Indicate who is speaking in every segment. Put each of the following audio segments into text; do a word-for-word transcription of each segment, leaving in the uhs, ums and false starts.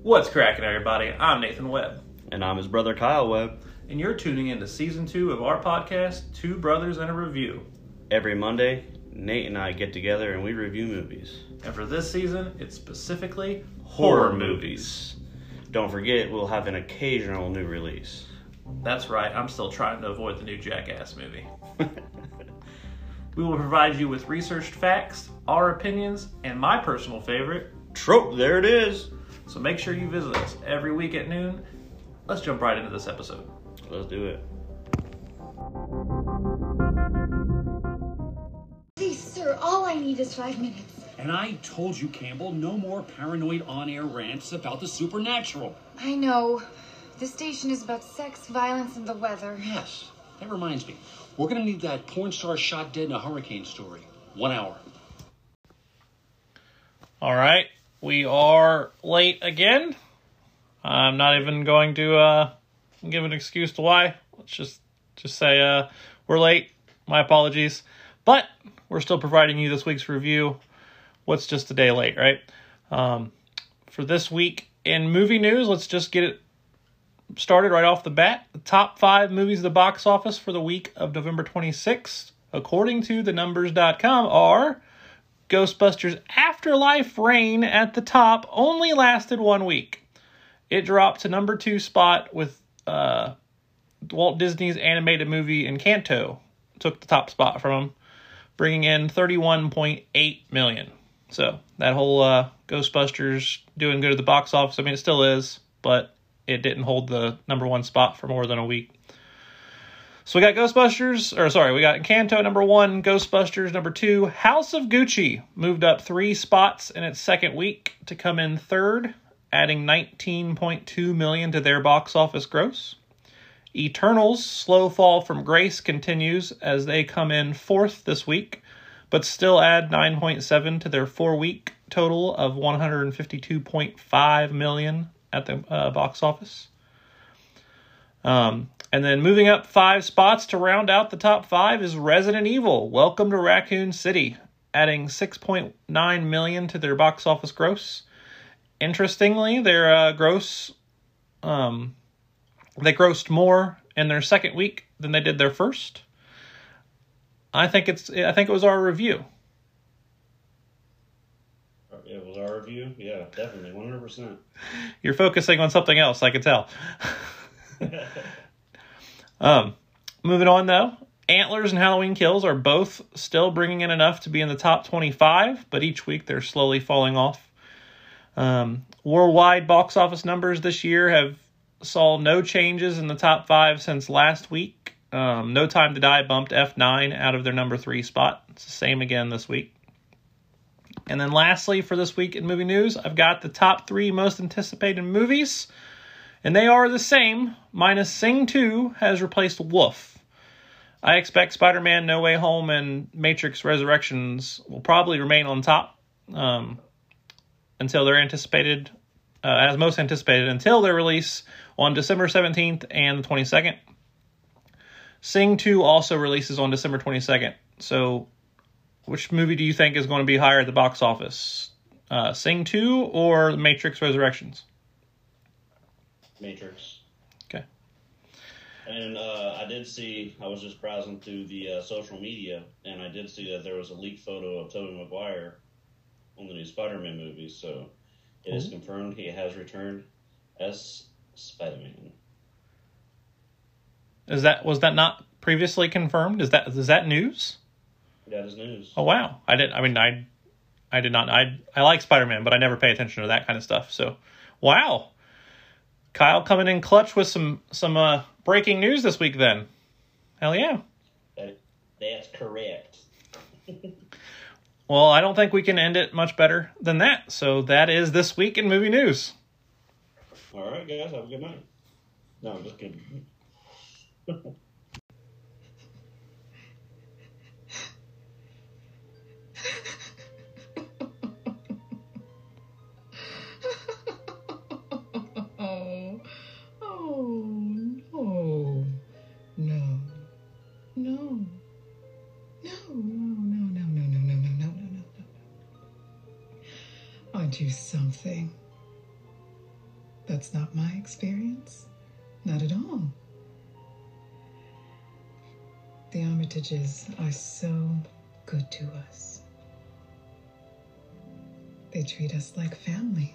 Speaker 1: What's cracking, everybody? I'm Nathan Webb.
Speaker 2: And I'm his brother, Kyle Webb.
Speaker 1: And you're tuning into Season two of our podcast, Two Brothers and a Review.
Speaker 2: Every Monday, Nate and I get together and we review movies.
Speaker 1: And for this season, it's specifically horror,
Speaker 2: Horror
Speaker 1: movies.
Speaker 2: movies. Don't forget, we'll have an occasional new release.
Speaker 1: That's right, I'm still trying to avoid the new Jackass movie. We will provide you with researched facts, our opinions, and my personal favorite,
Speaker 2: Trope, there it is.
Speaker 1: So make sure you visit us every week at noon. Let's jump right into this episode.
Speaker 2: Let's do it.
Speaker 3: Please, sir, all I need is five minutes.
Speaker 4: And I told you, Campbell, no more paranoid on-air rants about the supernatural.
Speaker 3: I know. This station is about sex, violence, and the weather.
Speaker 4: Yes, that reminds me. We're gonna need that porn star shot dead in a hurricane story. One hour.
Speaker 1: All right, we are late again. I'm not even going to uh, give an excuse to why. Let's just just say uh, we're late. My apologies. But we're still providing you this week's review. What's just a day late, right? Um, for this week in movie news, let's just get it started right off the bat. The top five movies at the box office for the week of November twenty-sixth, according to the numbers dot com, are Ghostbusters Afterlife Reign at the top, only lasted one week. It dropped to number two spot with uh, Walt Disney's animated movie Encanto. Took the top spot from him, bringing in thirty-one point eight million. So that whole uh, Ghostbusters doing good at the box office, I mean, it still is, but it didn't hold the number one spot for more than a week. So we got Ghostbusters, or sorry, we got Encanto number one, Ghostbusters number two. House of Gucci moved up three spots in its second week to come in third, adding nineteen point two million to their box office gross. Eternals' slow fall from grace continues as they come in fourth this week, but still add nine point seven to their four-week total of one hundred fifty-two point five million at the uh, box office. Um, and then moving up five spots to round out the top five is Resident Evil: Welcome to Raccoon City, adding six point nine million to their box office gross. Interestingly, their uh, gross, um, they grossed more in their second week than they did their first. I think it's. I think it was our review.
Speaker 2: It was our review? Yeah, definitely, one hundred percent.
Speaker 1: You're focusing on something else, I can tell. um, moving on, though. Antlers and Halloween Kills are both still bringing in enough to be in the top twenty-five, but each week they're slowly falling off. Um, worldwide box office numbers this year have saw no changes in the top five since last week. Um, No Time to Die bumped F nine out of their number three spot. It's the same again this week. And then lastly, for this week in movie news, I've got the top three most anticipated movies, and they are the same, minus Sing two has replaced Wolf. I expect Spider-Man No Way Home and Matrix Resurrections will probably remain on top um, until they're anticipated, uh, as most anticipated, until their release on December seventeenth and the twenty-second. Sing two also releases on December twenty-second, so which movie do you think is going to be higher at the box office? Uh, Sing two or Matrix Resurrections?
Speaker 2: Matrix.
Speaker 1: Okay.
Speaker 2: And uh, I did see, I was just browsing through the uh, social media, and I did see that there was a leaked photo of Tobey Maguire on the new Spider-Man movie, so it is confirmed he has returned as Spider-Man.
Speaker 1: Is that was that not previously confirmed? Is that is that news?
Speaker 2: That is news.
Speaker 1: Oh wow! I didn't. I mean, I, I did not. I I like Spider-Man, but I never pay attention to that kind of stuff. So, wow, Kyle coming in clutch with some some uh, breaking news this week. Then, hell yeah.
Speaker 2: That, that's correct.
Speaker 1: Well, I don't think we can end it much better than that. So that is this week in movie news.
Speaker 2: All right, guys, have a good night. No, I'm just kidding.
Speaker 3: Oh, oh, no, no, no, no, no, no, no, no, no, no, no, no, no, no, no. I'll do something. That's not my experience. Not at all. The Armitages are so good to us. They treat us like family.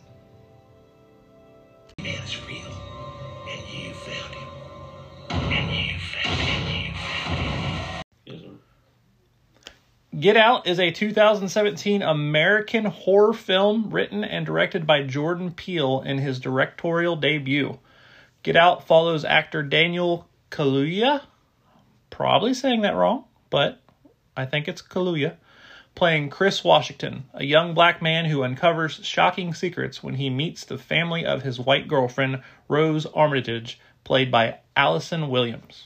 Speaker 5: Man is real, and you found him. And you found him. You found him.
Speaker 2: Yes, sir.
Speaker 1: Get Out is a two thousand seventeen American horror film written and directed by Jordan Peele in his directorial debut. Get Out follows actor Daniel Kaluuya, probably saying that wrong, but I think it's Kaluuya, playing Chris Washington, a young black man who uncovers shocking secrets when he meets the family of his white girlfriend, Rose Armitage, played by Allison Williams.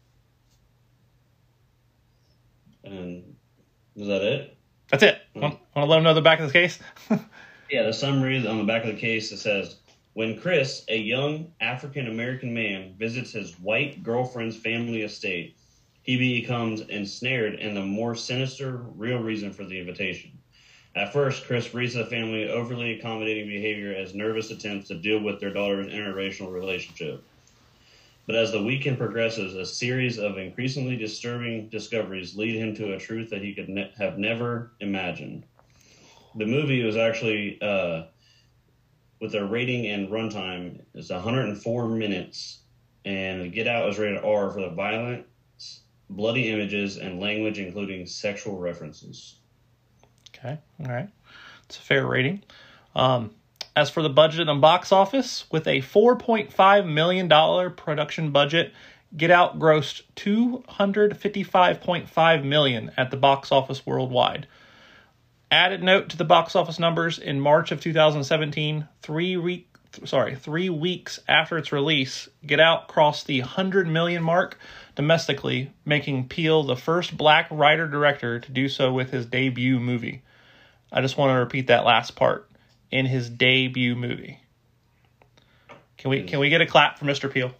Speaker 2: And is that it?
Speaker 1: That's it. Want, want to let them know the back of the case?
Speaker 2: Yeah, the summary on the back of the case, it says, when Chris, a young African-American man, visits his white girlfriend's family estate, he becomes ensnared in the more sinister, real reason for the invitation. At first, Chris reads the family overly accommodating behavior as nervous attempts to deal with their daughter's interracial relationship. But as the weekend progresses, a series of increasingly disturbing discoveries lead him to a truth that he could ne- have never imagined. The movie was actually, uh, with a rating and runtime, is one hundred four minutes, and Get Out is rated R for the violence, bloody images, and language including sexual references.
Speaker 1: Okay, all right. It's a fair rating. Um, as for the budget and box office, with a four point five million dollars production budget, Get Out grossed two hundred fifty-five point five million dollars at the box office worldwide. Added note to the box office numbers, in March of two thousand seventeen, three week, sorry, three weeks after its release, Get Out crossed the one hundred million mark domestically, making Peele the first black writer-director to do so with his debut movie. I just want to repeat that last part. In his debut movie. Can we can we get a clap for Mister Peele?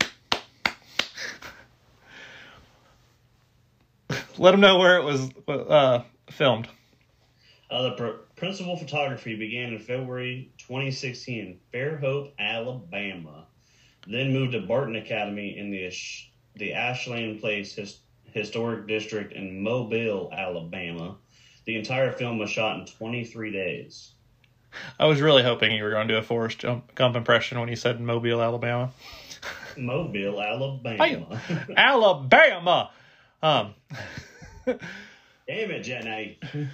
Speaker 1: Let him know where it was uh, filmed.
Speaker 2: Uh, the pr- principal photography began in February twenty sixteen in Fairhope, Alabama. Then moved to Barton Academy in the Ash- the Ashland Place his- Historic District in Mobile, Alabama. The entire film was shot in twenty-three days.
Speaker 1: I was really hoping you were going to do a Forrest Gump impression when you said Mobile, Alabama.
Speaker 2: Mobile, Alabama.
Speaker 1: Alabama! Um,
Speaker 2: Damn it, Jenny.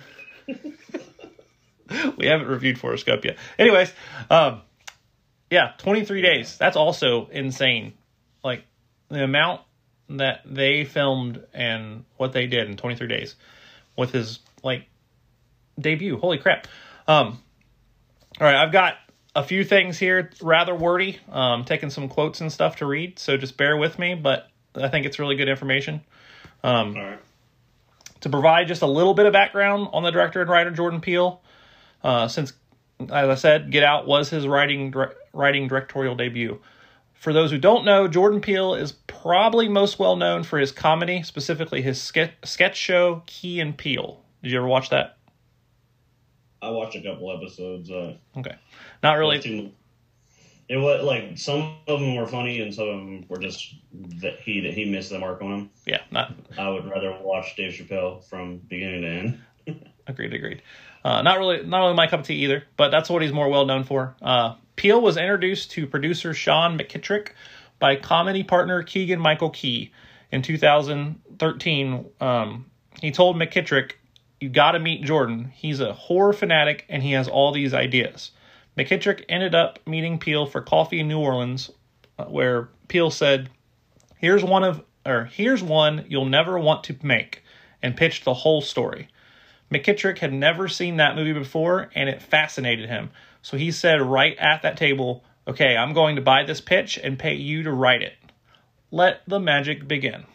Speaker 1: We haven't reviewed Forrest Gump yet. Anyways, um, yeah, twenty-three days. That's also insane. Like, the amount that they filmed and what they did in twenty-three days with his, like, debut. Holy crap. Um, all right, I've got a few things here, rather wordy, um, taking some quotes and stuff to read, so just bear with me, but I think it's really good information. Um,
Speaker 2: All right.
Speaker 1: To provide just a little bit of background on the director and writer Jordan Peele, uh, since, as I said, Get Out was his writing dire- writing directorial debut. For those who don't know, Jordan Peele is probably most well known for his comedy, specifically his ske- sketch show Key and Peele. Did you ever watch that?
Speaker 2: I watched a couple episodes. Uh,
Speaker 1: Okay, not really.
Speaker 2: Too, it was like some of them were funny and some of them were just that he that he missed the mark on them.
Speaker 1: Yeah, not
Speaker 2: I would rather watch Dave Chappelle from beginning to end.
Speaker 1: agreed. Agreed. Uh, not really, not really my cup of tea either. But that's what he's more well known for. Uh, Peele was introduced to producer Sean McKittrick by comedy partner Keegan Michael Key in two thousand thirteen. Um, he told McKittrick, "You got to meet Jordan. He's a horror fanatic and he has all these ideas." McKittrick ended up meeting Peele for coffee in New Orleans, uh, where Peele said, "Here's one of, or here's one you'll never want to make," and pitched the whole story. McKittrick had never seen that movie before, and it fascinated him. So he said right at that table, "Okay, I'm going to buy this pitch and pay you to write it. Let the magic begin."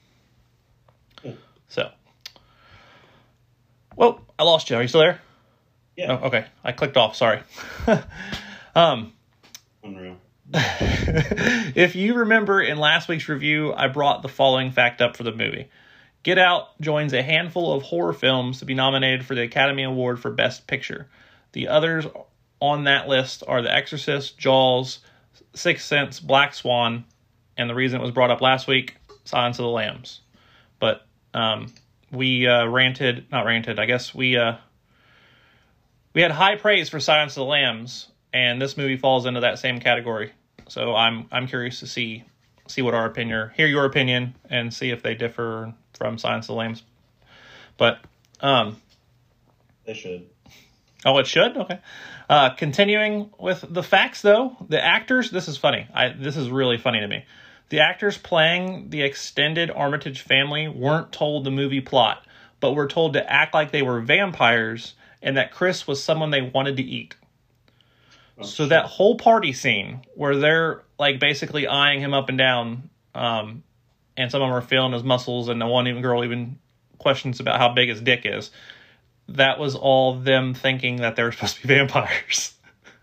Speaker 1: So, whoa, I lost you. Are you still there?
Speaker 2: Yeah.
Speaker 1: Oh, okay. I clicked off. Sorry. um,
Speaker 2: Unreal.
Speaker 1: If you remember in last week's review, I brought the following fact up for the movie. Get Out joins a handful of horror films to be nominated for the Academy Award for Best Picture. The others on that list are The Exorcist, Jaws, Sixth Sense, Black Swan, and the reason it was brought up last week, Silence of the Lambs. But um, we uh, ranted, not ranted, I guess we uh, we had high praise for Silence of the Lambs, and this movie falls into that same category. So I'm I'm curious to see see what our opinion, hear your opinion, and see if they differ from Silence of the Lambs. But um,
Speaker 2: They should.
Speaker 1: Oh, it should? Okay. Uh, continuing with the facts, though, the actors, this is funny. I This is really funny to me. The actors playing the extended Armitage family weren't told the movie plot, but were told to act like they were vampires and that Chris was someone they wanted to eat. Oh, so shit. That whole party scene where they're like basically eyeing him up and down, um, and some of them are feeling his muscles, and the one even girl even questions about how big his dick is. That was all them thinking that they were supposed to be vampires.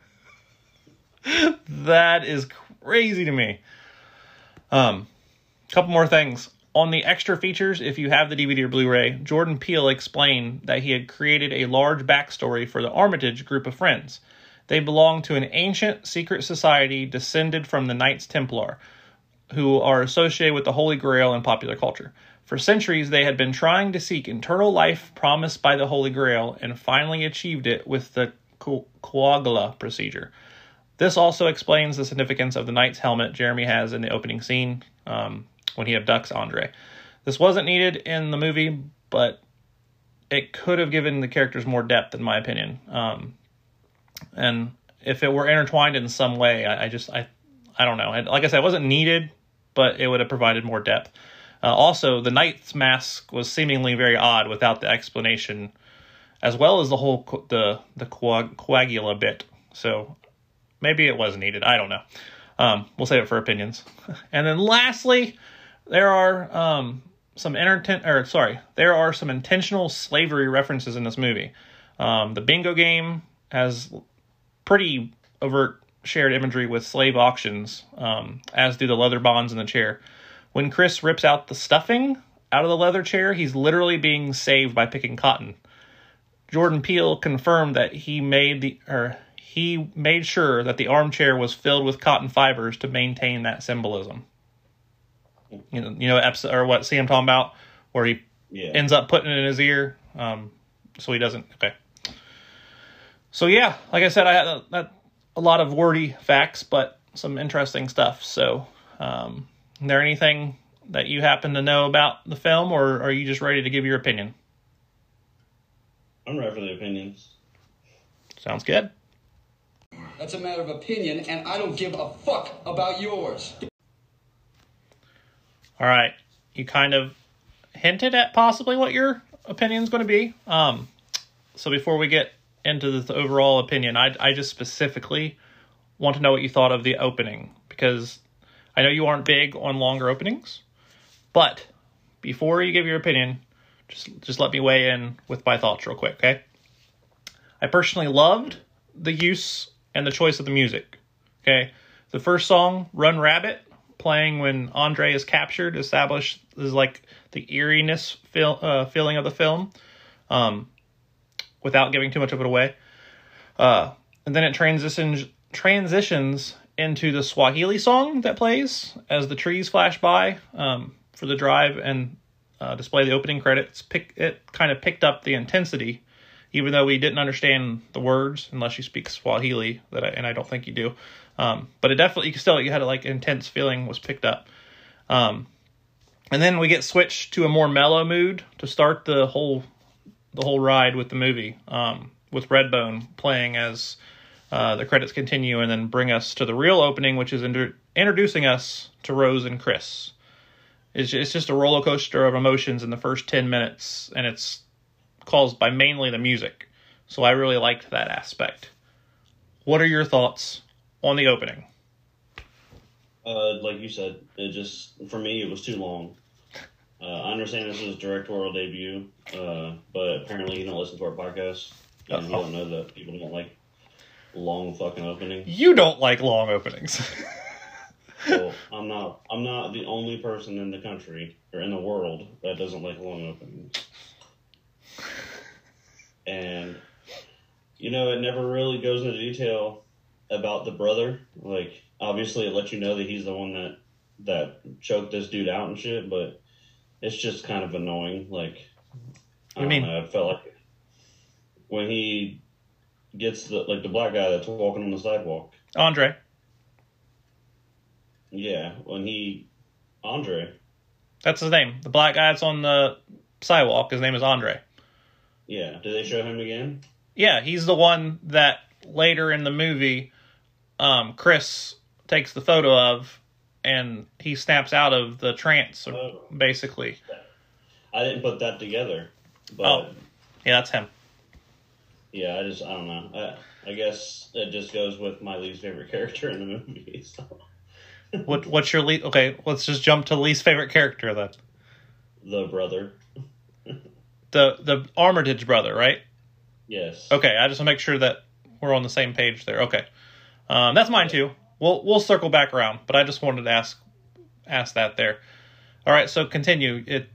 Speaker 1: That is crazy to me. Um, a couple more things. On the extra features, if you have the D V D or Blu-ray, Jordan Peele explained that he had created a large backstory for the Armitage group of friends. They belong to an ancient secret society descended from the Knights Templar, who are associated with the Holy Grail in popular culture. For centuries, they had been trying to seek eternal life promised by the Holy Grail and finally achieved it with the Coagula procedure. This also explains the significance of the knight's helmet Jeremy has in the opening scene um, when he abducts Andre. This wasn't needed in the movie, but it could have given the characters more depth, in my opinion. Um, and if it were intertwined in some way, I, I just, I, I don't know. Like I said, it wasn't needed, but it would have provided more depth. Uh, also, the knight's mask was seemingly very odd without the explanation, as well as the whole co- the the coag- coagula bit. So maybe it was needed. I don't know. Um, we'll save it for opinions. And then lastly, there are um, some inter- or sorry, there are some intentional slavery references in this movie. Um, the bingo game has pretty overt shared imagery with slave auctions, um, as do the leather bonds in the chair. When Chris rips out the stuffing out of the leather chair, he's literally being saved by picking cotton. Jordan Peele confirmed that he made the or he made sure that the armchair was filled with cotton fibers to maintain that symbolism. You know, you know, episode, or what? See, I'm talking about where he yeah. ends up putting it in his ear, um, so he doesn't. Okay. So yeah, like I said, I had a, a, a lot of wordy facts, but some interesting stuff. So. Um, Is there anything that you happen to know about the film, or are you just ready to give your opinion?
Speaker 2: I'm ready for the opinions.
Speaker 1: Sounds good.
Speaker 6: That's a matter of opinion, and I don't give a fuck about yours.
Speaker 1: All right. You kind of hinted at possibly what your opinion is going to be. Um, so before we get into the overall opinion, I, I just specifically want to know what you thought of the opening, because I know you aren't big on longer openings, but before you give your opinion, just just let me weigh in with my thoughts real quick, okay? I personally loved the use and the choice of the music, okay? The first song, Run Rabbit, playing when Andre is captured, established is like the eeriness feel, uh, feeling of the film, um, without giving too much of it away. Uh, and then it transitions transitions into the Swahili song that plays as the trees flash by um, for the drive and uh, display the opening credits. Pick, it kind of picked up the intensity, even though we didn't understand the words unless you speak Swahili, that I, and I don't think you do. Um, but it definitely, you still, you had a like intense feeling was picked up. Um, and then we get switched to a more mellow mood to start the whole the whole ride with the movie, um, with Redbone playing as Uh, the credits continue and then bring us to the real opening, which is inter- introducing us to Rose and Chris. It's, it's just a roller coaster of emotions in the first ten minutes, and it's caused by mainly the music. So I really liked that aspect. What are your thoughts on the opening?
Speaker 2: Uh, like you said, it just, for me, it was too long. Uh, I understand this is his directorial debut, uh, but apparently you don't listen to our podcast, and you don't know that people don't like long fucking openings.
Speaker 1: You don't like long openings.
Speaker 2: Well, I'm not. I'm not the only person in the country or in the world that doesn't like long openings. And you know, it never really goes into detail about the brother. Like obviously it lets you know that he's the one that that choked this dude out and shit, but it's just kind of annoying. Like, I don't
Speaker 1: mean?
Speaker 2: know, I felt like when he gets the like the black guy that's walking on the sidewalk.
Speaker 1: Andre.
Speaker 2: Yeah, when he Andre.
Speaker 1: That's his name. The black guy that's on the sidewalk, his name is Andre.
Speaker 2: Yeah, did they show him again?
Speaker 1: Yeah, he's the one that later in the movie, um, Chris takes the photo of, and he snaps out of the trance,
Speaker 2: Oh.
Speaker 1: basically.
Speaker 2: I didn't put that together, but
Speaker 1: Oh, yeah, that's him.
Speaker 2: yeah, I just I don't know. I I guess it just goes with my least favorite character in the movie. So.
Speaker 1: What what's your least? Okay, let's just jump to least favorite character then.
Speaker 2: The brother.
Speaker 1: The the Armitage brother, right?
Speaker 2: Yes.
Speaker 1: Okay, I just want to make sure that we're on the same page there. Okay, um, that's mine too. We'll we'll circle back around, but I just wanted to ask ask that there. All right, so continue it,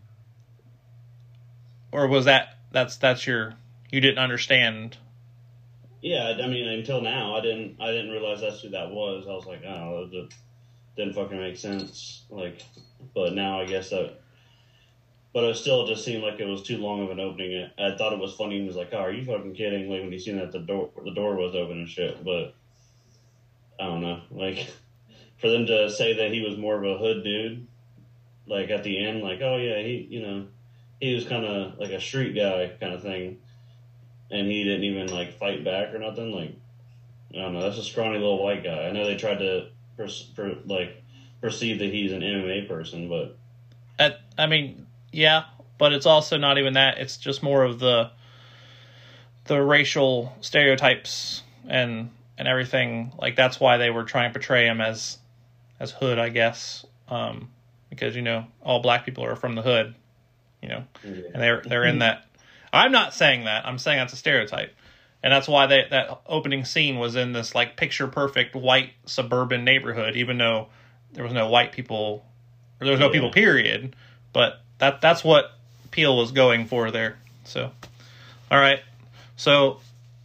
Speaker 1: or was that that's that's your you didn't understand?
Speaker 2: Yeah, I mean, until now, I didn't I didn't realize that's who that was. I was like, oh, it didn't fucking make sense. Like, but now I guess that. But it still just seemed like it was too long of an opening. I thought it was funny. He was like, "Oh, are you fucking kidding?" Like when he seen that the door the door was open and shit. But I don't know. Like for them to say that he was more of a hood dude, like at the end, like, "Oh yeah, he you know he was kind of like a street guy kind of thing," and he didn't even like fight back or nothing. Like I don't know. That's a scrawny little white guy. I know they tried to per, per, like perceive that he's an M M A person, but
Speaker 1: At, I mean. Yeah, but it's also not even that. It's just more of the the racial stereotypes and and everything. Like that's why they were trying to portray him as as hood, I guess, um, because you know all black people are from the hood, you know,
Speaker 2: yeah.
Speaker 1: and they're they're in that. I'm not saying that. I'm saying that's a stereotype, and that's why they, that opening scene was in this like picture perfect white suburban neighborhood, even though there was no white people or there was no
Speaker 2: Yeah.
Speaker 1: people. Period, but. That that's what Peele was going for there. So, all right. So,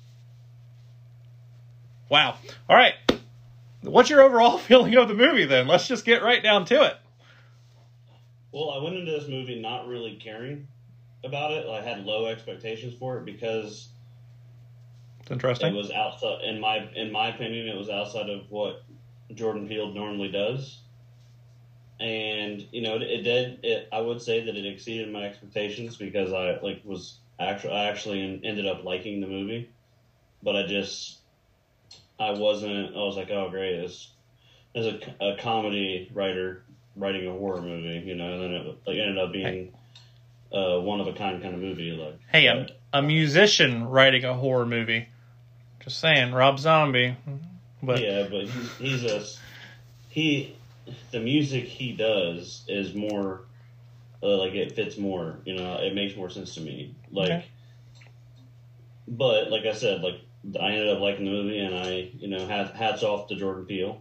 Speaker 1: wow. All right. What's your overall feeling of the movie then? Let's just get right down to it.
Speaker 2: Well, I went into this movie not really caring about it. I had low expectations for it because
Speaker 1: It's interesting.
Speaker 2: it was outside. In my in my opinion, it was outside of what Jordan Peele normally does. And you know, it, it did. It, I would say that it exceeded my expectations because I like was actually I actually ended up liking the movie, but I just I wasn't. I was like, oh great, this is a, a comedy writer writing a horror movie, you know, and then it like ended up being uh, one of a kind kind of movie. Like,
Speaker 1: Hey, a, a musician writing a horror movie. Just saying, Rob Zombie. But
Speaker 2: yeah, but he's, he's a he. The music he does is more uh, like it fits more, you know, it makes more sense to me. Like,
Speaker 1: Okay.
Speaker 2: But like I said, like I ended up liking the movie, and I, you know, hats, hats off to Jordan Peele.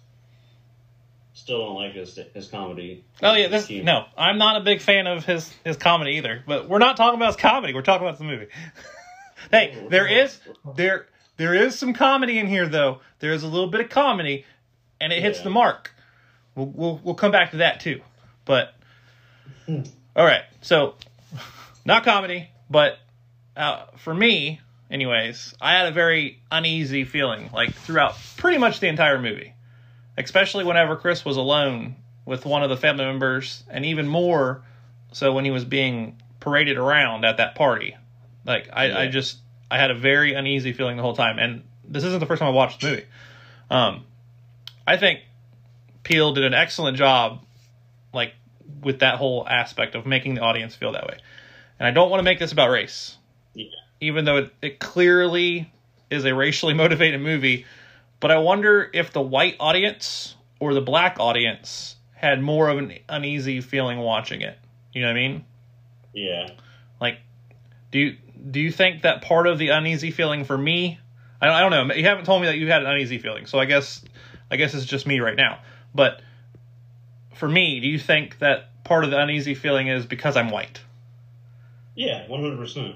Speaker 2: Still don't like his his comedy.
Speaker 1: oh yeah, this
Speaker 2: He-
Speaker 1: no, I'm not a big fan of his his comedy either. But we're not talking about his comedy. We're talking about the movie. Hey, there is there there is some comedy in here though. There is a little bit of comedy, and it hits
Speaker 2: Yeah.
Speaker 1: the mark. We'll, we'll we'll come back to that too, but all right. So, not comedy, but uh, for me, anyways, I had a very uneasy feeling like throughout pretty much the entire movie, especially whenever Chris was alone with one of the family members, and even more so when he was being paraded around at that party. Like I,
Speaker 2: Yeah.
Speaker 1: I just I had a very uneasy feeling the whole time, and this isn't the first time I watched the movie. Um, I think Peele did an excellent job, like, with that whole aspect of making the audience feel that way. And I don't want to make this about race.
Speaker 2: Yeah.
Speaker 1: Even though it, it clearly is a racially motivated movie. But I wonder if the white audience or the black audience had more of an uneasy feeling watching it. You know what I mean?
Speaker 2: Yeah.
Speaker 1: Like, do you, do you think that part of the uneasy feeling for me... I don't, I don't know. You haven't told me that you had an uneasy feeling. So I guess I guess it's just me right now. But for me, do you think that part of the uneasy feeling is because I'm white?
Speaker 2: Yeah, one hundred percent.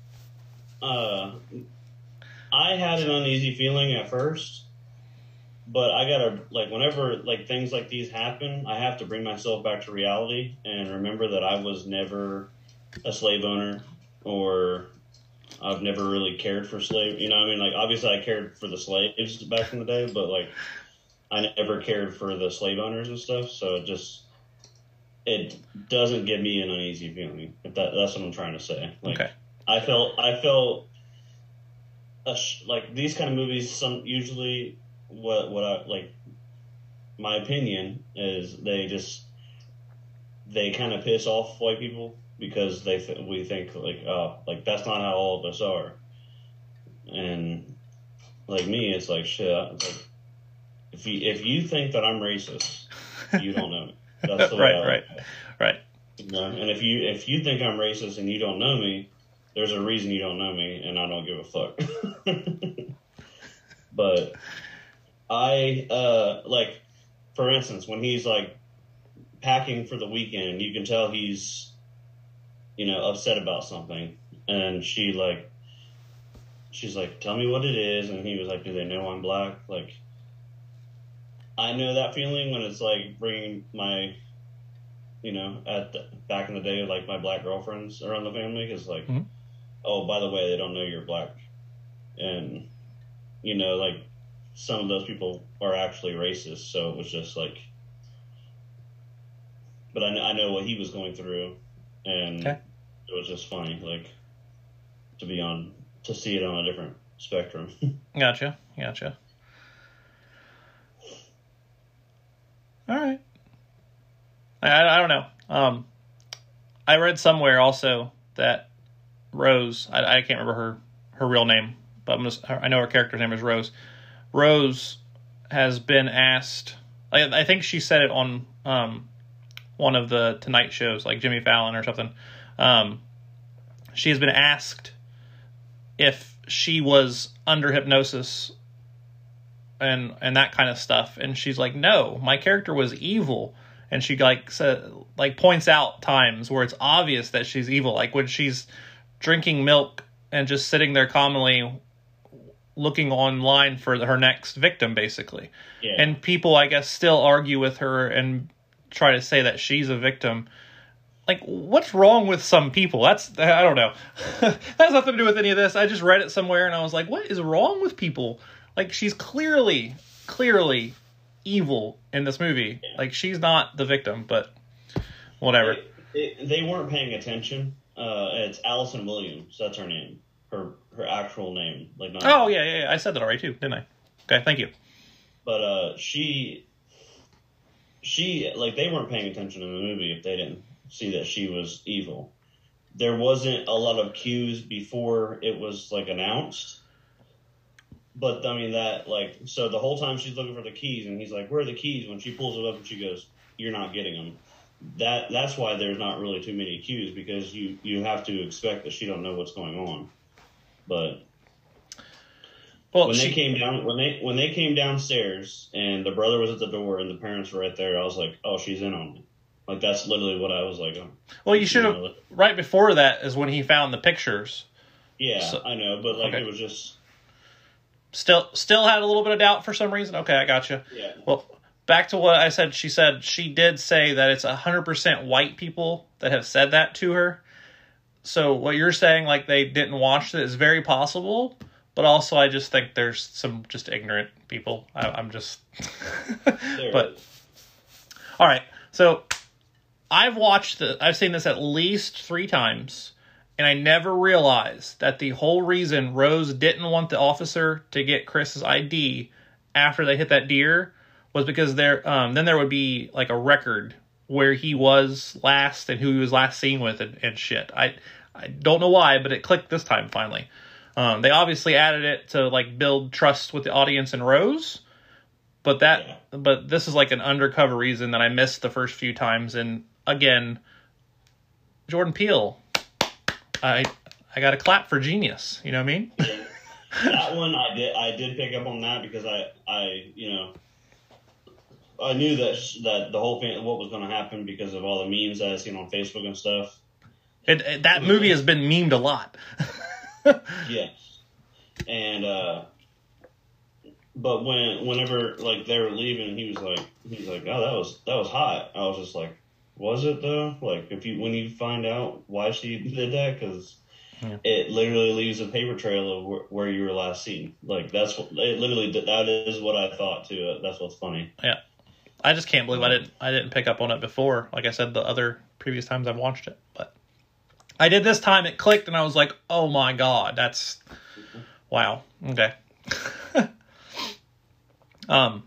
Speaker 2: Uh, I had an uneasy feeling at first, but I gotta, like, whenever, like, things like these happen, I have to bring myself back to reality and remember that I was never a slave owner, or I've never really cared for slave, you know what I mean? Like, obviously I cared for the slaves back in the day, but, like, I never cared for the slave owners and stuff, so it just, it doesn't give me an uneasy feeling. If that, that's what I'm trying to say. Like,
Speaker 1: Okay.
Speaker 2: I felt, I felt, a sh- like, these kind of movies, some, usually, what, what I, like, my opinion is they just, they kind of piss off white people, because they th- we think, like, oh, like, that's not how all of us are. And, like, me, it's like, shit, I, like, if you, if you think that I'm racist, you don't know me. That's the way
Speaker 1: right,
Speaker 2: I
Speaker 1: right,
Speaker 2: look at it.
Speaker 1: right.
Speaker 2: You know? And if you, if you think I'm racist and you don't know me, there's a reason you don't know me, and I don't give a fuck. But I, uh, like, for instance, when he's, like, packing for the weekend, you can tell he's, you know, upset about something. And she, like, she's like, tell me what it is. And he was like, do they know I'm black? Like, I know that feeling when it's, like, bringing my, you know, at the, back in the day, like, my black girlfriends around the family. Because, like,
Speaker 1: Mm-hmm.
Speaker 2: oh, by the way, they don't know you're black. And, you know, like, some of those people are actually racist, so it was just like, but I, I know what he was going through, and
Speaker 1: Okay.
Speaker 2: it was just funny, like, to be on, to see it on a different spectrum.
Speaker 1: Gotcha, gotcha. All right. I, I don't know. Um, I read somewhere also that Rose, I, I can't remember her, her real name, but I'm just, I know her character's name is Rose. Rose has been asked, I, I think she said it on um, one of the Tonight shows, like Jimmy Fallon or something. Um, she has been asked if she was under hypnosis and and that kind of stuff, and she's like, no, my character was evil. And she like said, like points out times where it's obvious that she's evil, like when she's drinking milk and just sitting there calmly looking online for her next victim, basically.
Speaker 2: Yeah.
Speaker 1: And people, I guess, still argue with her and try to say that she's a victim. Like, what's wrong with some people? That's, I don't know. That has nothing to do with any of this. I just read it somewhere and I was like, what is wrong with people? Like, she's clearly, clearly evil in this movie.
Speaker 2: Yeah.
Speaker 1: Like, she's not the victim, but whatever.
Speaker 2: They, they, they weren't paying attention. Uh, it's Allison Williams. That's her name. Her her actual name. Like not.
Speaker 1: Oh, yeah, yeah, yeah. I said that already, too, didn't I? Okay, thank you.
Speaker 2: But uh, she, she, like, they weren't paying attention in the movie if they didn't see that she was evil. There wasn't a lot of cues before it was, like, announced. But, I mean, that, like, so the whole time she's looking for the keys, and he's like, where are the keys? When she pulls it up and she goes, you're not getting them. That That's why there's not really too many cues, because you, you have to expect that she don't know what's going on. But
Speaker 1: Well,
Speaker 2: when
Speaker 1: she,
Speaker 2: they came down, when they when they came downstairs, and the brother was at the door, and the parents were right there, I was like, oh, she's in on it. Like, that's literally what I was like. Oh,
Speaker 1: well, you should have, right before that is when he found the pictures.
Speaker 2: Yeah,
Speaker 1: So,
Speaker 2: I know, but, like,
Speaker 1: okay.
Speaker 2: it was just...
Speaker 1: Still, still had a little bit of doubt for some reason. Okay, I gotcha.
Speaker 2: Yeah.
Speaker 1: Well, back to what I said. She said she did say that it's a hundred percent white people that have said that to her. So what you're saying, like they didn't watch it, is very possible. But also, I just think there's some just ignorant people. I, I'm just. But all right, so I've watched the. I've seen this at least three times. And I never realized that the whole reason Rose didn't want the officer to get Chris's I D after they hit that deer was because there, um, then there would be like a record where he was last and who he was last seen with and, and shit. I I don't know why, but it clicked this time finally. Um, they obviously added it to like build trust with the audience and Rose, but that
Speaker 2: Yeah.
Speaker 1: but this is like an undercover reason that I missed the first few times. And again, Jordan Peele. I I got a clap for genius. You know what I mean?
Speaker 2: Yeah. That one I did I did pick up on that because I I you know I knew that that the whole thing what was going to happen because of all the memes I had seen on Facebook and stuff.
Speaker 1: It, it, that movie has been memed a lot.
Speaker 2: Yes, and uh, but when whenever like they were leaving, he was like, he's like, oh, that was that was hot. I was just like, was it though? Like, if you when you find out why she did that, because yeah. it literally leaves a paper trail of where, where you were last seen. Like, that's what it literally that is what I thought too. That's what's funny.
Speaker 1: Yeah, I just can't believe I didn't I didn't pick up on it before. Like I said, the other previous times I've watched it, but I did this time. It clicked, and I was like, oh my god, that's wow. Okay. um.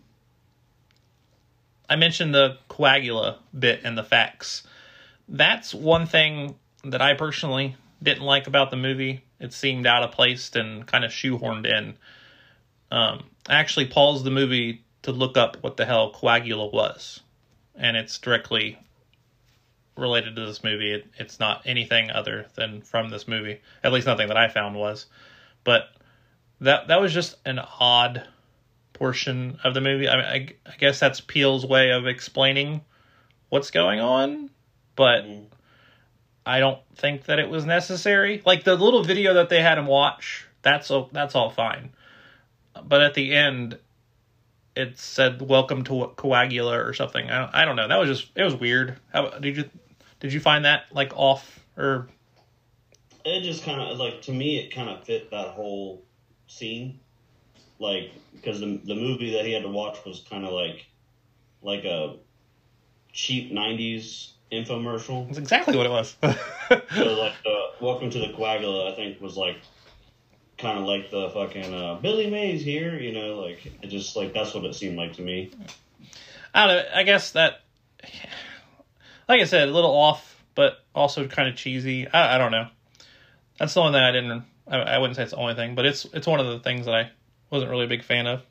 Speaker 1: I mentioned the coagula bit in the facts. That's one thing that I personally didn't like about the movie. It seemed out of place and kind of shoehorned in. Um, I actually paused the movie to look up what the hell coagula was. And it's directly related to this movie. It, it's not anything other than from this movie. At least nothing that I found was. But that that was just an odd portion of the movie. I mean, I, I guess that's Peele's way of explaining what's going on, but mm. I don't think that it was necessary. Like the little video that they had him watch, that's all, that's all fine. But at the end, it said "Welcome to Coagula" or something. I don't, I don't know. That was just it was weird. How did you did you find that like off or?
Speaker 2: It just kind of like to me, it kind of fit that whole scene. Like, because the the movie that he had to watch was kind of like, like a cheap nineties infomercial.
Speaker 1: That's exactly what it was.
Speaker 2: So, like, the Welcome to the Coagula, I think, was like, kind of like the fucking uh, Billy Mays here, you know, like, it just, like, that's what it seemed like to me.
Speaker 1: I don't know, I guess that, like I said, a little off, but also kind of cheesy. I, I don't know. That's the only thing I didn't, I, I wouldn't say it's the only thing, but it's it's one of the things that I wasn't really a big fan of.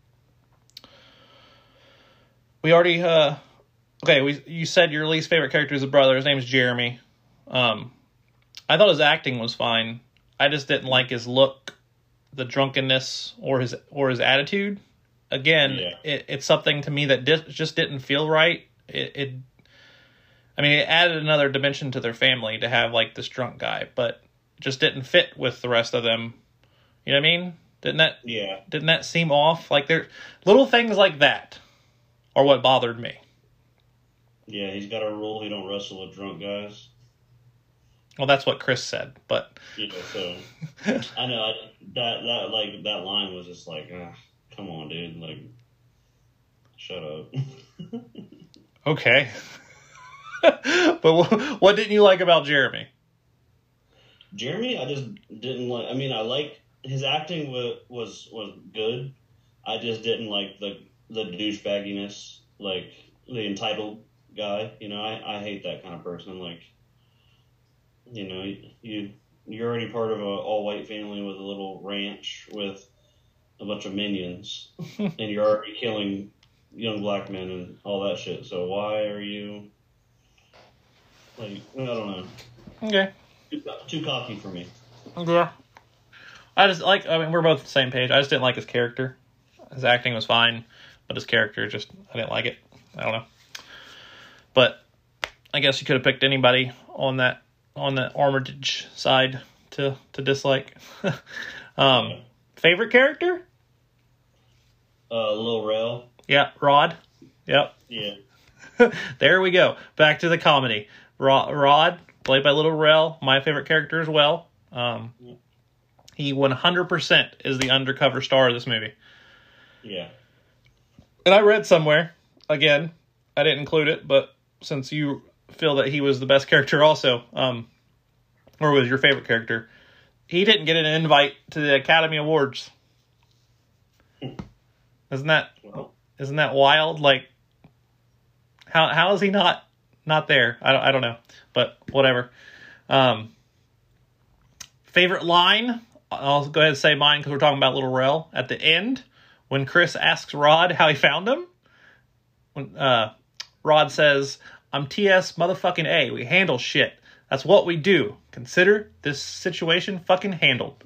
Speaker 1: We already, uh, okay, we you said your least favorite character is a brother. His name's Jeremy. Um, I thought his acting was fine. I just didn't like his look, the drunkenness, or his or his attitude. Again, yeah. it, it's something to me that di- just didn't feel right. It, it, I mean, it added another dimension to their family to have like this drunk guy, but it just didn't fit with the rest of them. You know what I mean? Didn't that?
Speaker 2: Yeah.
Speaker 1: Didn't that seem off? Like there, little things like that are what bothered me.
Speaker 2: Yeah, he's got a rule: he don't wrestle with drunk guys.
Speaker 1: Well, that's what Chris said, but
Speaker 2: yeah. So I know I, that that like that line was just like, ah, come on, dude, like, shut up.
Speaker 1: Okay. But what, what didn't you like about Jeremy?
Speaker 2: Jeremy, I just didn't like. I mean, I like. His acting was, was was good. I just didn't like the the douchebagginess, like the entitled guy. You know, I, I hate that kind of person. Like, you know, you you're already part of a all white family with a little ranch with a bunch of minions, and you're already killing young black men and all that shit. So why are you like? I don't know.
Speaker 1: Okay.
Speaker 2: Too, too cocky for me.
Speaker 1: Yeah. I just like, I mean, we're both on the same page. I just didn't like his character. His acting was fine, but his character just, I didn't like it. I don't know. But I guess you could have picked anybody on that, on that Armitage side to, to dislike. um,
Speaker 2: yeah.
Speaker 1: Favorite character?
Speaker 2: Uh, Lil Rel.
Speaker 1: Yeah, Rod. Yep.
Speaker 2: Yeah.
Speaker 1: There we go. Back to the comedy. Rod, Rod played by Lil Rel, my favorite character as well. Um, yeah. He one hundred percent is the undercover star of this movie.
Speaker 2: Yeah.
Speaker 1: And I read somewhere, again, I didn't include it, but since you feel that he was the best character also, um, or was your favorite character, he didn't get an invite to the Academy Awards. Isn't that,
Speaker 2: well,
Speaker 1: isn't that wild? Like, how how is he not not there? I don't, I don't know, but whatever. Um, favorite line? I'll go ahead and say mine because we're talking about Little Rel. At the end, when Chris asks Rod how he found him, when uh, Rod says, "I'm T S motherfucking A. We handle shit. That's what we do. Consider this situation fucking handled."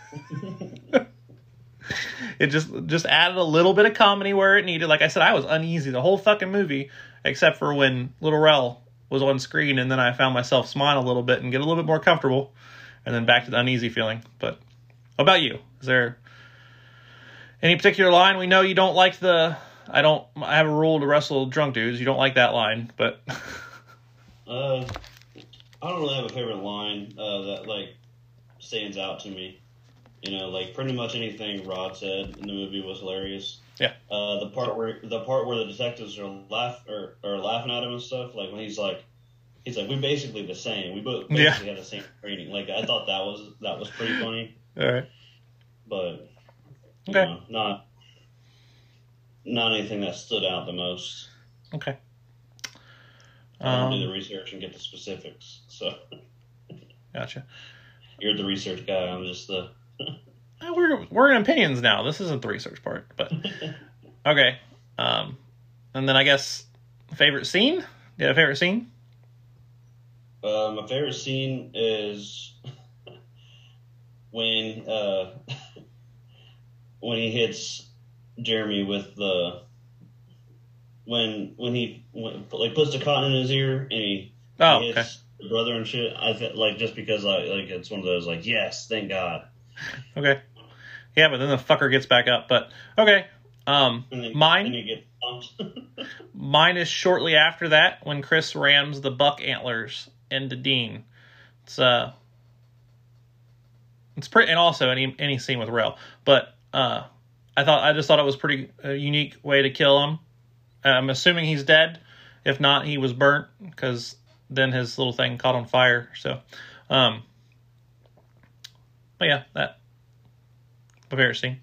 Speaker 1: It just just added a little bit of comedy where it needed. Like I said, I was uneasy the whole fucking movie, except for when Little Rel was on screen, and then I found myself smile a little bit and get a little bit more comfortable, and then back to the uneasy feeling. But what about you? Is there Any particular line? We know you don't like the. I don't. I have a rule to wrestle drunk dudes. You don't like that line, but.
Speaker 2: uh, I don't really have a favorite line uh, that like stands out to me. You know, like pretty much anything Rod said in the movie was hilarious.
Speaker 1: Yeah.
Speaker 2: Uh, the part where the part where the detectives are laugh or are laughing at him and stuff, like when he's like, he's like, we're basically the same. We both basically
Speaker 1: yeah.
Speaker 2: have the same training. Like I thought that was that was pretty funny.
Speaker 1: All right.
Speaker 2: But you
Speaker 1: okay,
Speaker 2: know, not not anything that stood out the most.
Speaker 1: Okay.
Speaker 2: I don't
Speaker 1: Um,
Speaker 2: do the research and get the specifics. So.
Speaker 1: Gotcha.
Speaker 2: You're the research guy. I'm just the.
Speaker 1: we're we're in opinions now. This isn't the research part, but okay. Um, and then I guess favorite scene. Do you have a favorite scene?
Speaker 2: Uh, my favorite scene is when uh, when he hits Jeremy with the when when he when, like puts the cotton in his ear and he,
Speaker 1: oh,
Speaker 2: he hits
Speaker 1: okay.
Speaker 2: the brother and shit. I feel like just because I like it's one of those like yes, thank God.
Speaker 1: Okay. Yeah, but then the fucker gets back up. But okay. Um,
Speaker 2: And then,
Speaker 1: mine.
Speaker 2: and you get pumped.
Speaker 1: Mine is shortly after that when Chris rams the buck antlers into Dean. It's uh, it's pretty, and also any any scene with Rail. But uh, I thought I just thought it was pretty a unique way to kill him. I'm assuming he's dead. If not, he was burnt because then his little thing caught on fire. So, um, but yeah, that my favorite scene.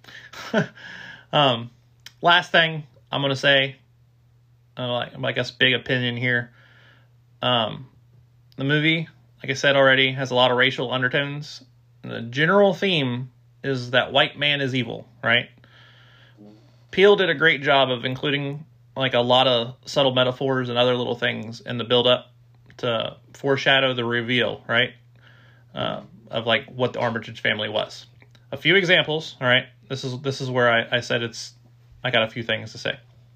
Speaker 1: um, last thing I'm gonna say. Uh, like, I guess big opinion here. Um, the movie, like I said already, has a lot of racial undertones. And the general theme is that white man is evil, right? Peele did a great job of including like a lot of subtle metaphors and other little things in the build-up to foreshadow the reveal, right? Uh, of like what the Armitage family was. A few examples, all right? This is this is where I, I said it's. I got a few things to say.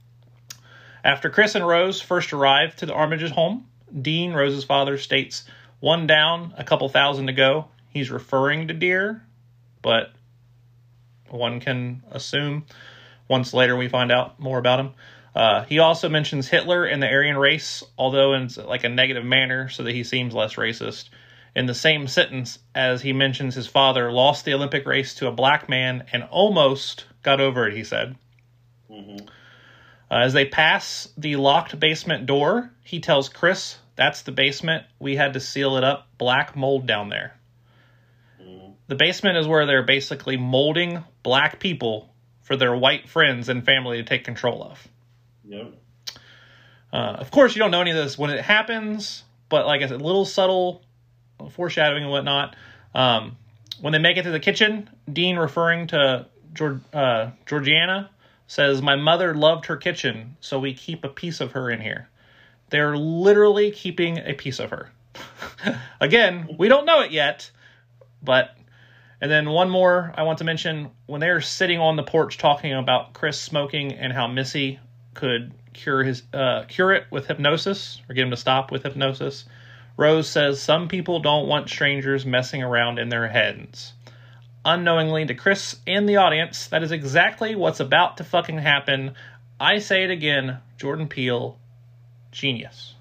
Speaker 1: After Chris and Rose first arrive to the Armitage's home, Dean, Rose's father, states, one down, a couple thousand to go. He's referring to deer, but one can assume once later we find out more about him. Uh, he also mentions Hitler and the Aryan race, although in like a negative manner so that he seems less racist. In the same sentence as he mentions his father lost the Olympic race to a black man and almost got over it, he said.
Speaker 2: Mm-hmm.
Speaker 1: Uh, as they pass the locked basement door, he tells Chris, that's the basement. We had to seal it up. Black mold down there.
Speaker 2: Mm-hmm.
Speaker 1: The basement is where they're basically molding black people for their white friends and family to take control of.
Speaker 2: Yep.
Speaker 1: Uh, of course, you don't know any of this when it happens, but like I said, little subtle foreshadowing and whatnot. Um, when they make it to the kitchen, Dean, referring to Georg- uh, Georgiana, says, my mother loved her kitchen, so we keep a piece of her in here. They're literally keeping a piece of her. Again, we don't know it yet, but... And then one more I want to mention, when they're sitting on the porch talking about Chris smoking and how Missy could cure his uh, cure it with hypnosis, or get him to stop with hypnosis, Rose says, some people don't want strangers messing around in their heads. Unknowingly to Chris and the audience, that is exactly what's about to fucking happen. I say it again, Jordan Peele, genius.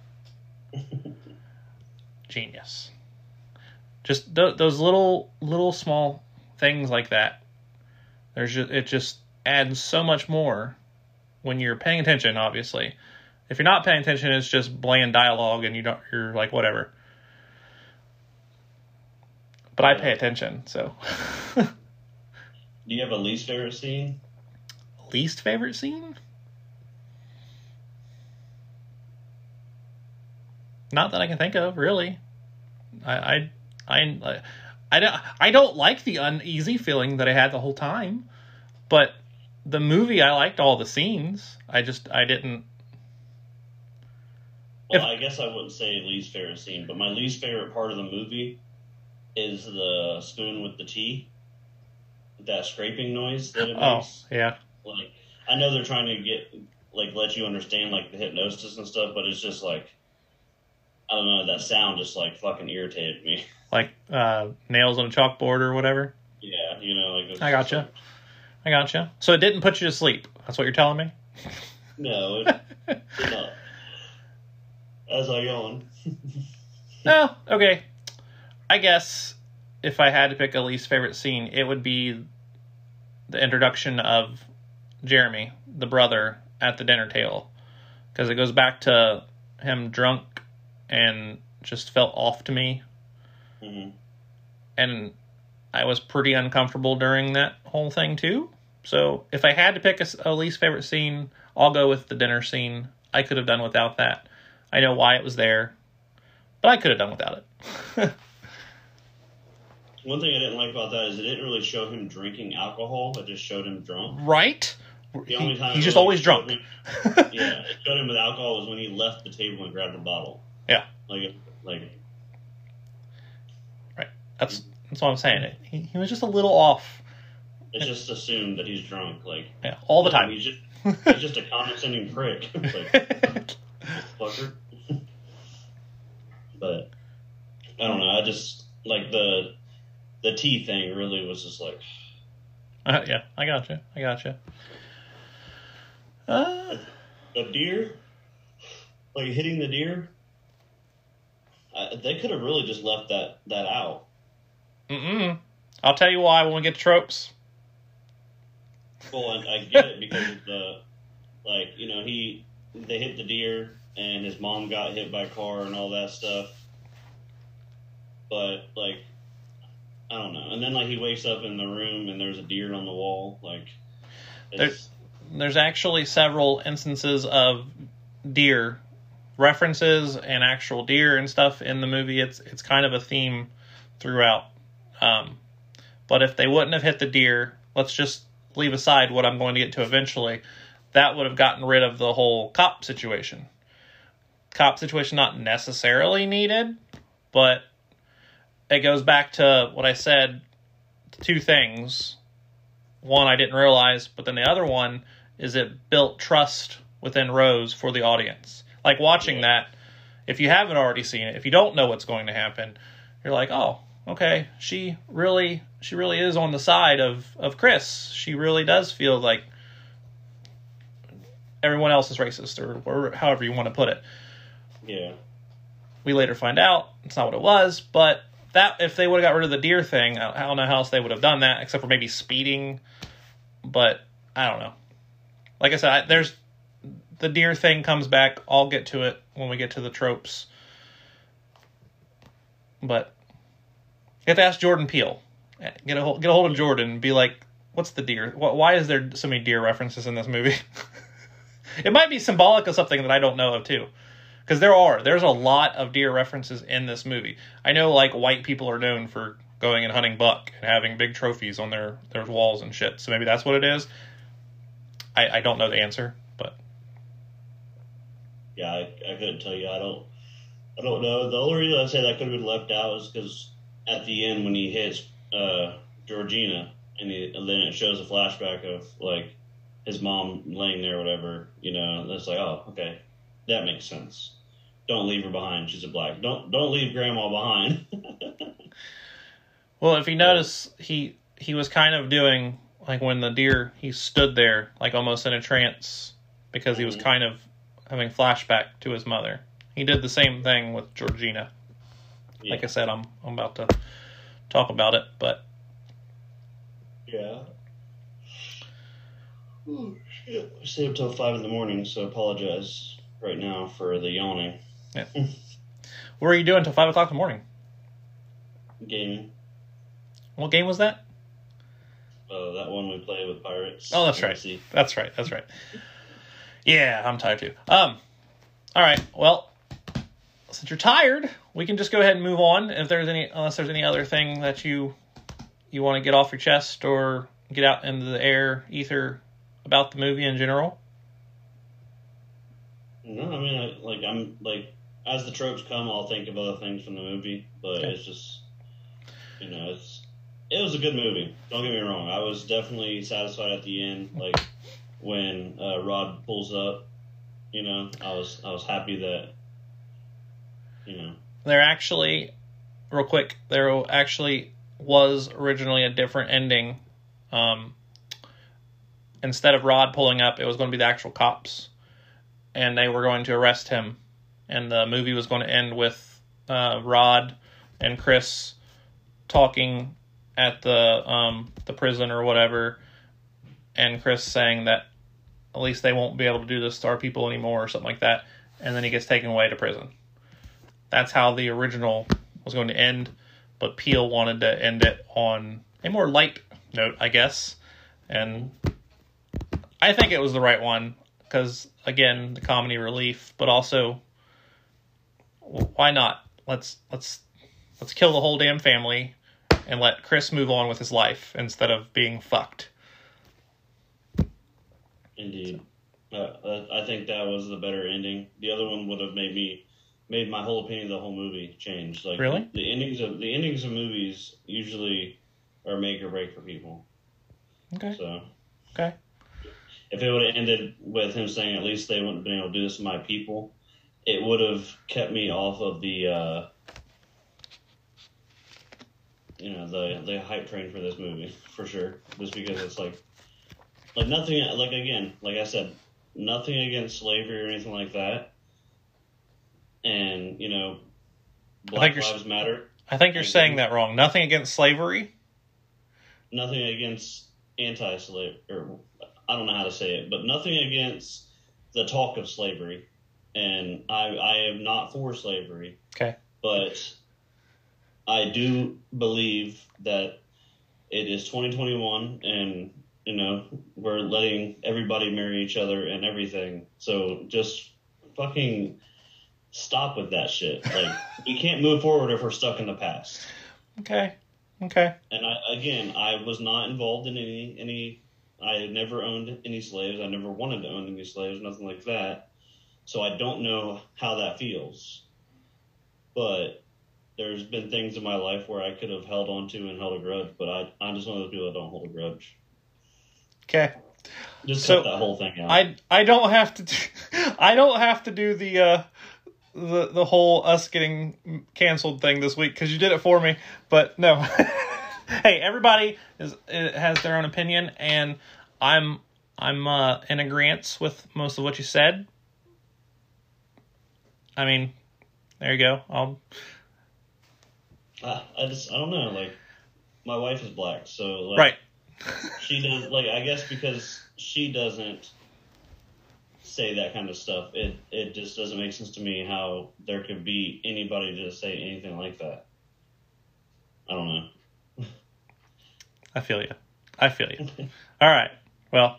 Speaker 1: Genius. Just th- those little, little small things like that. There's just, it just adds so much more when you're paying attention, obviously. If you're not paying attention, it's just bland dialogue and you don't, you're like, whatever. But I pay attention, so.
Speaker 2: Do you have a least favorite scene?
Speaker 1: Least favorite scene? Not that I can think of, really. I, I, I, I, don't, I don't like the uneasy feeling that I had the whole time, but the movie, I liked all the scenes. I just, I didn't.
Speaker 2: Well,
Speaker 1: If,
Speaker 2: I guess I wouldn't say least favorite scene, but my least favorite part of the movie is the spoon with the tea. That scraping noise that it
Speaker 1: oh,
Speaker 2: makes.
Speaker 1: yeah.
Speaker 2: Like, I know they're trying to get, like, let you understand, like, the hypnosis and stuff, but it's just, like, I don't know, that sound just, like, fucking irritated me.
Speaker 1: Like uh, nails on a chalkboard or whatever.
Speaker 2: Yeah, you know, like...
Speaker 1: I gotcha. I gotcha. So it didn't put you to sleep. That's what you're telling me?
Speaker 2: No, it did not. As I yawn.
Speaker 1: Oh, okay. I guess if I had to pick a least favorite scene, it would be the introduction of Jeremy, the brother, at the dinner table. Because it goes back to him drunk and just felt off to me.
Speaker 2: Mm-hmm.
Speaker 1: And I was pretty uncomfortable during that whole thing, too. So if I had to pick a, a least favorite scene, I'll go with the dinner scene. I could have done without that. I know why it was there, but I could have done without it.
Speaker 2: One thing I didn't like about that is it didn't really show him drinking alcohol. It just showed him drunk.
Speaker 1: Right?
Speaker 2: The only time
Speaker 1: he, he's
Speaker 2: it
Speaker 1: just
Speaker 2: really
Speaker 1: always drunk.
Speaker 2: Him, yeah, it showed him with alcohol was when he left the table and grabbed a bottle.
Speaker 1: Yeah.
Speaker 2: Like, like.
Speaker 1: Right. That's that's what I'm saying. He he was just a little off.
Speaker 2: It's just assumed that he's drunk, like.
Speaker 1: Yeah, all the
Speaker 2: you know,
Speaker 1: time.
Speaker 2: He's just he's just a condescending prick. Like, fucker. But I don't know. I just like the the tea thing. Really was just like.
Speaker 1: Uh, yeah, I gotcha. I gotcha. Uh,
Speaker 2: the deer, like hitting the deer. Uh, they could have really just left that that out.
Speaker 1: Mm-mm. I'll tell you why when we get to tropes.
Speaker 2: Well, I, I get it because of the, like, you know, he they hit the deer and his mom got hit by a car and all that stuff. But like, I don't know. And then like he wakes up in the room and there's a deer on the wall. Like, it's,
Speaker 1: there's there's actually several instances of deer references and actual deer and stuff in the movie. It's it's kind of a theme throughout. Um, but if they wouldn't have hit the deer, let's just leave aside what I'm going to get to eventually. That would have gotten rid of the whole cop situation. Cop situation not necessarily needed, but it goes back to what I said, two things. One, I didn't realize, but then the other one is it built trust within Rose for the audience. Like watching
Speaker 2: yeah.
Speaker 1: that, if you haven't already seen it, if you don't know what's going to happen, you're like, oh, okay, she really, she really is on the side of, of Chris. She really does feel like everyone else is racist, or, or however you want to put it.
Speaker 2: Yeah.
Speaker 1: We later find out it's not what it was, but that if they would have got rid of the deer thing, I, I don't know how else they would have done that, except for maybe speeding. But I don't know. Like I said, I, there's the deer thing comes back. I'll get to it when we get to the tropes. But you have to ask Jordan Peele. Get a hold, get a hold of Jordan and be like, "What's the deer? Why is there so many deer references in this movie?" It might be symbolic of something that I don't know of too. Because there are. There's a lot of deer references in this movie. I know, like, white people are known for going and hunting buck and having big trophies on their, their walls and shit. So maybe that's what it is. I, I don't know the answer, but...
Speaker 2: Yeah, I, I couldn't tell you. I don't I don't know. The only reason I say that could have been left out is because at the end when he hits uh, Georgina, and, he, and then it shows a flashback of, like, his mom laying there or whatever, you know, that's like, oh, okay. That makes sense. Don't leave her behind. She's a black. Don't don't leave Grandma behind.
Speaker 1: Well, if you notice, he he was kind of doing like when the deer he stood there like almost in a trance because he was
Speaker 2: Mm-hmm.
Speaker 1: kind of having flashback to his mother. He did the same thing with Georgina.
Speaker 2: Yeah.
Speaker 1: Like I said, I'm I'm about to talk about it, but
Speaker 2: Yeah. Ooh, shit. I stayed up till five in the morning, so I apologize right now for the yawning.
Speaker 1: yeah. What were you doing till five o'clock in the morning?
Speaker 2: Gaming.
Speaker 1: What game was that?
Speaker 2: Uh, that one we played with Pirates.
Speaker 1: Oh, that's right.
Speaker 2: See.
Speaker 1: That's right. That's right. Yeah, I'm tired too. Um, all right. Well, since you're tired, we can just go ahead and move on. If there's any, unless there's any other thing that you you want to get off your chest or get out into the air, ether about the movie in general.
Speaker 2: No, I mean, I, like I'm like as the tropes come, I'll think of other things from the movie, but
Speaker 1: Okay.
Speaker 2: it's just you know, it's it was a good movie. Don't get me wrong. I was definitely satisfied at the end, like when uh, Rod pulls up. You know, I was I was happy that you know.
Speaker 1: There actually, real quick, there actually was originally a different ending. Um, instead of Rod pulling up, it was going to be the actual cops. And they were going to arrest him. And the movie was going to end with uh, Rod and Chris talking at the um, the prison or whatever. And Chris saying that at least they won't be able to do this to our people anymore or something like that. And then he gets taken away to prison. That's how the original was going to end. But Peele wanted to end it on a more light note, I guess. And I think it was the right one. Because, again, the comedy relief. But also, why not? Let's let's let's kill the whole damn family and let Chris move on with his life instead of being fucked.
Speaker 2: Indeed. Uh, I think that was the better ending. The other one would have made me made my whole opinion of the whole movie change. Like
Speaker 1: Really?
Speaker 2: The endings of the endings of movies usually are make or break for people.
Speaker 1: Okay.
Speaker 2: So
Speaker 1: Okay.
Speaker 2: if it would have ended with him saying at least they wouldn't have been able to do this to my people, it would have kept me off of the uh, you know, the the hype train for this movie for sure. Just because it's like like nothing like again, like I said, nothing against slavery or anything like that. And, you know, Black Lives Matter.
Speaker 1: I think you're
Speaker 2: I
Speaker 1: saying
Speaker 2: agree.
Speaker 1: that wrong. Nothing against slavery.
Speaker 2: Nothing against anti-slave, or I don't know how to say it, but nothing against the talk of slavery. And I, I am not for slavery.
Speaker 1: Okay.
Speaker 2: But I do believe that it is twenty twenty-one and, you know, we're letting everybody marry each other and everything. So just fucking stop with that shit. Like, we can't move forward if we're stuck in the past.
Speaker 1: Okay. Okay.
Speaker 2: And I, again, I was not involved in any, any, I had never owned any slaves. I never wanted to own any slaves, nothing like that. So I don't know how that feels. But there's been things in my life where I could have held on to and held a grudge, but I, I'm just one of those people that don't hold a grudge.
Speaker 1: Okay.
Speaker 2: Just
Speaker 1: So,
Speaker 2: cut that whole thing out.
Speaker 1: I I don't have to do, I don't have to do the uh the the whole us getting canceled thing this week because you did it for me. But no. Hey, everybody is has their own opinion, and I'm I'm uh, in agreement with most of what you said. I mean, there you go. I'll.
Speaker 2: I, I just I don't know. Like, my wife is black, so like,
Speaker 1: Right.
Speaker 2: she does, like, I guess because she doesn't say that kind of stuff, it it just doesn't make sense to me how there could be anybody to say anything like that. I don't know.
Speaker 1: I feel you. I feel you. All right. Well,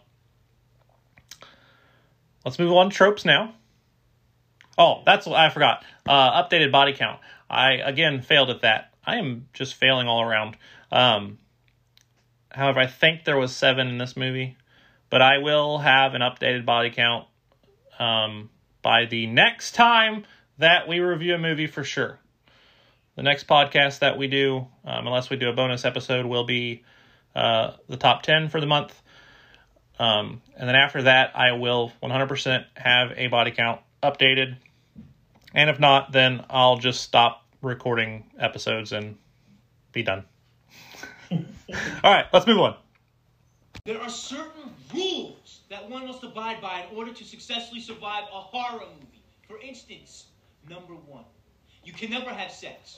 Speaker 1: let's move on to tropes now. Oh, that's what I forgot. Uh, updated body count. I, again, failed at that. I am just failing all around. Um, however, I think there was seven in this movie. But I will have an updated body count um, by the next time that we review a movie for sure. The next podcast that we do, um, unless we do a bonus episode, will be uh, the top ten for the month. Um, and then after that, I will one hundred percent have a body count updated. And if not, then I'll just stop recording episodes and be done. All right, let's move on.
Speaker 7: There are certain rules that one must abide by in order to successfully survive a horror movie. For instance, number one, you can never have sex.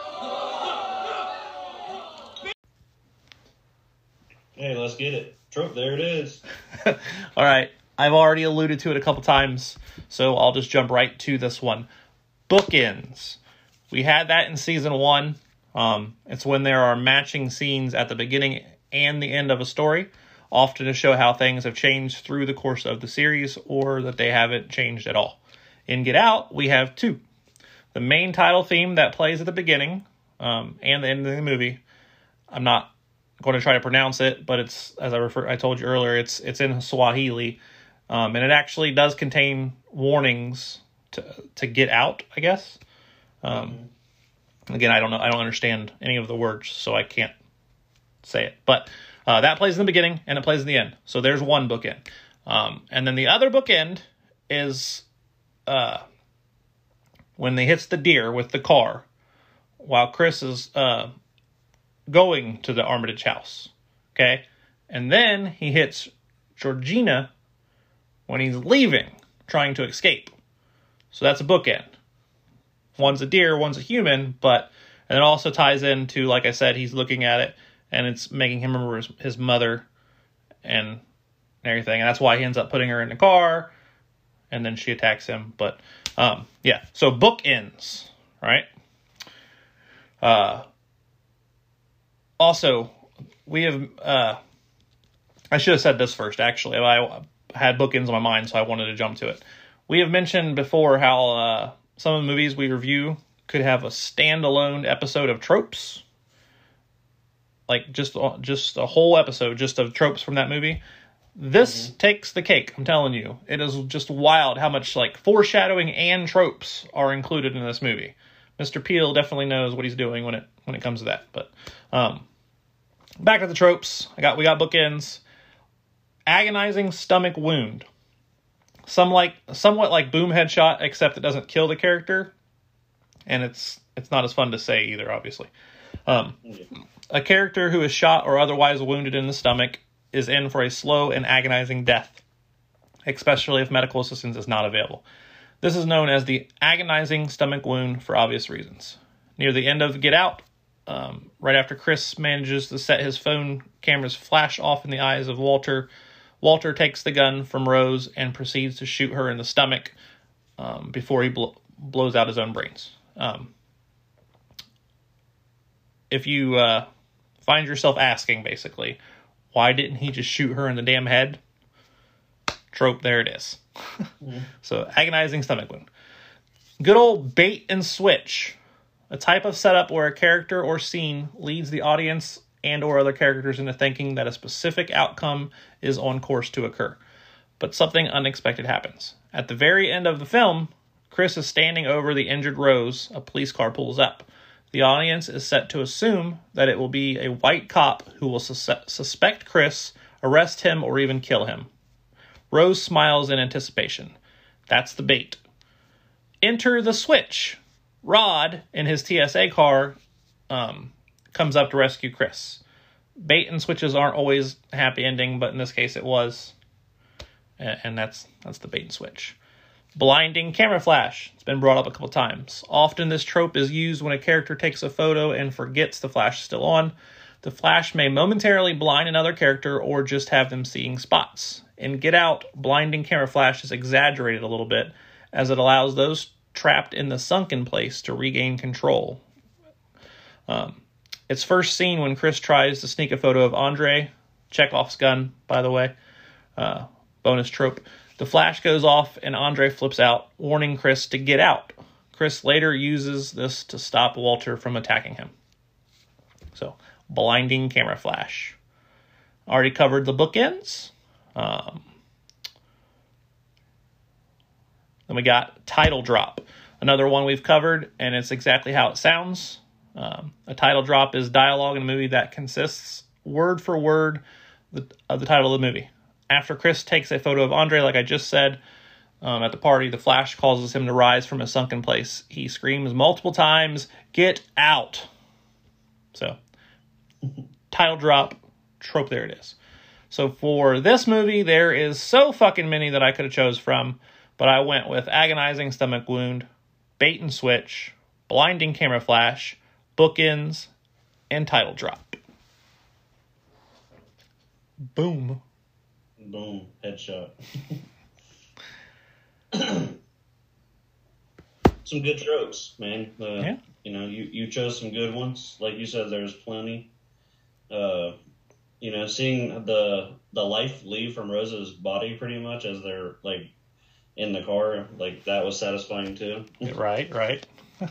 Speaker 2: Hey, let's get it. Trope, there it is.
Speaker 1: All right, I've already alluded to it a couple times, so I'll just jump right to this one. Bookends. We had that in season one. Um, it's when there are matching scenes at the beginning and the end of a story, often to show how things have changed through the course of the series or that they haven't changed at all. In Get Out, we have two. The main title theme that plays at the beginning um, and the end of the movie. I'm not going to try to pronounce it, but it's, as I refer, I told you earlier, it's it's in Swahili, um, and it actually does contain warnings to to get out, I guess. Um, mm-hmm. Again, I don't know, I don't understand any of the words, so I can't say it. But uh, that plays in the beginning and it plays in the end. So there's one bookend, um, and then the other bookend is uh, when they hits the deer with the car, while Chris is uh, going to the Armitage house. Okay, and then he hits Georgina when he's leaving, trying to escape. So that's a bookend. One's a deer, one's a human, but and it also ties into, like I said, he's looking at it and it's making him remember his, his mother and everything. And that's why he ends up putting her in the car and then she attacks him. But um, yeah, so bookends, right? Uh, also, we have, uh, I should have said this first, actually. I had bookends on my mind, so I wanted to jump to it. We have mentioned before how uh, some of the movies we review could have a standalone episode of tropes. Like, just, just a whole episode just of tropes from that movie. This mm-hmm. takes the cake, I'm telling you. It is just wild how much, like, foreshadowing and tropes are included in this movie. Mister Peele definitely knows what he's doing when it when it comes to that. But um, back to the tropes. I got we got bookends. Agonizing stomach wound. Some like somewhat like boom headshot, except it doesn't kill the character, and it's it's not as fun to say either. Obviously, um, a character who is shot or otherwise wounded in the stomach is in for a slow and agonizing death, especially if medical assistance is not available. This is known as the agonizing stomach wound for obvious reasons. Near the end of Get Out, um, right after Chris manages to set his phone camera's flash off in the eyes of Walter, Walter takes the gun from Rose and proceeds to shoot her in the stomach um, before he bl- blows out his own brains. Um, if you uh, find yourself asking, basically, why didn't he just shoot her in the damn head? Trope, there it is. mm. So, agonizing stomach wound. Good old bait and switch. A type of setup where a character or scene leads the audience and or other characters into thinking that a specific outcome is on course to occur. But something unexpected happens. At the very end of the film, Chris is standing over the injured Rose. A police car pulls up. The audience is set to assume that it will be a white cop who will sus- suspect Chris, arrest him, or even kill him. Rose smiles in anticipation. That's the bait. Enter the switch. Rod, in his T S A car, um, comes up to rescue Chris. Bait and switches aren't always a happy ending, but in this case it was. And, and that's that's the bait and switch. Blinding camera flash. It's been brought up a couple times. Often this trope is used when a character takes a photo and forgets the flash is still on. The flash may momentarily blind another character or just have them seeing spots. In Get Out, blinding camera flash is exaggerated a little bit as it allows those trapped in the sunken place to regain control. Um, it's first seen when Chris tries to sneak a photo of Andre, Chekhov's gun, by the way, uh, bonus trope. The flash goes off and Andre flips out, warning Chris to get out. Chris later uses this to stop Walter from attacking him. So, blinding camera flash. Already covered the bookends. Um, then we got title drop. Another one we've covered, and it's exactly how it sounds. Um, a title drop is dialogue in a movie that consists word for word the, of the title of the movie. After Chris takes a photo of Andre, like I just said, um, at the party, the flash causes him to rise from a sunken place. He screams multiple times, "Get out!" So, title drop, trope, there it is. So for this movie, there is so fucking many that I could have chose from, but I went with agonizing stomach wound, bait and switch, blinding camera flash, bookends, and title drop. Boom.
Speaker 2: Boom. Headshot. Some good tropes, man. Uh,
Speaker 1: yeah.
Speaker 2: You know, you, you chose some good ones. Like you said, there's plenty. Uh, you know, seeing the the life leave from Rosa's body pretty much as they're, like, in the car, like, that was satisfying, too.
Speaker 1: Right, right.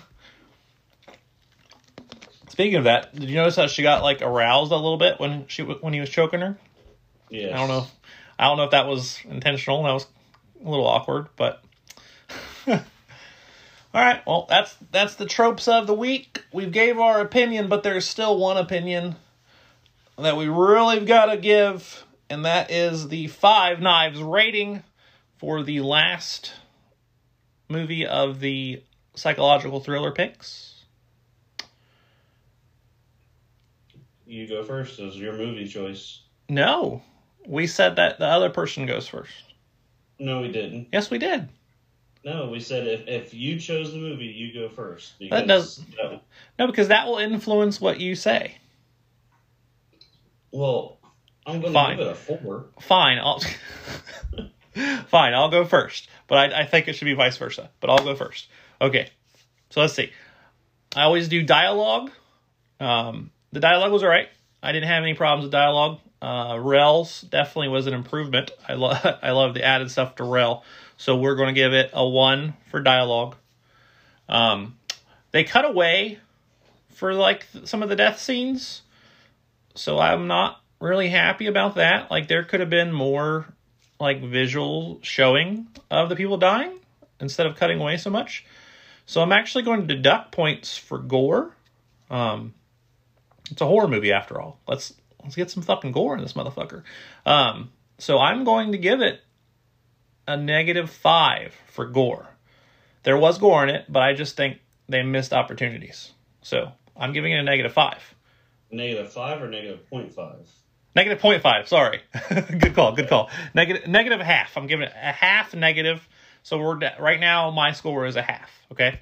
Speaker 1: Speaking of that, did you notice how she got, like, aroused a little bit when she when he was choking her?
Speaker 2: Yes.
Speaker 1: I don't know. I don't know if that was intentional. That was a little awkward, but... All right, well, that's that's the tropes of the week. We gave our opinion, but there's still one opinion that we really got to give, and that is the Five Knives rating for the last movie of the psychological thriller picks.
Speaker 2: You go first. It was your movie choice.
Speaker 1: No. We said that the other person goes first.
Speaker 2: No, we didn't.
Speaker 1: Yes, we did.
Speaker 2: No, we said if, if you chose the movie, you go first.
Speaker 1: That does
Speaker 2: no.
Speaker 1: no, because that will influence what you say.
Speaker 2: Well, I'm going
Speaker 1: Fine.
Speaker 2: to give it a four.
Speaker 1: Fine, I'll fine. I'll go first, but I, I think it should be vice versa. But I'll go first. Okay, so let's see. I always do dialogue. Um, the dialogue was alright. I didn't have any problems with dialogue. Uh, Rel's definitely was an improvement. I love I love the added stuff to Rel. So we're going to give it a one for dialogue. Um, they cut away for like some of the death scenes, so I'm not really happy about that. Like there could have been more like visual showing of the people dying instead of cutting away so much. So I'm actually going to deduct points for gore. Um, it's a horror movie after all. Let's let's get some fucking gore in this motherfucker. Um, so I'm going to give it a negative five for gore. There was gore in it, but I just think they missed opportunities. So I'm giving it a negative five.
Speaker 2: Negative five or negative point five?
Speaker 1: Negative point five. Sorry. Good call. Good call. Negative negative half. I'm giving it a half negative. So we're right now my score is a half. Okay.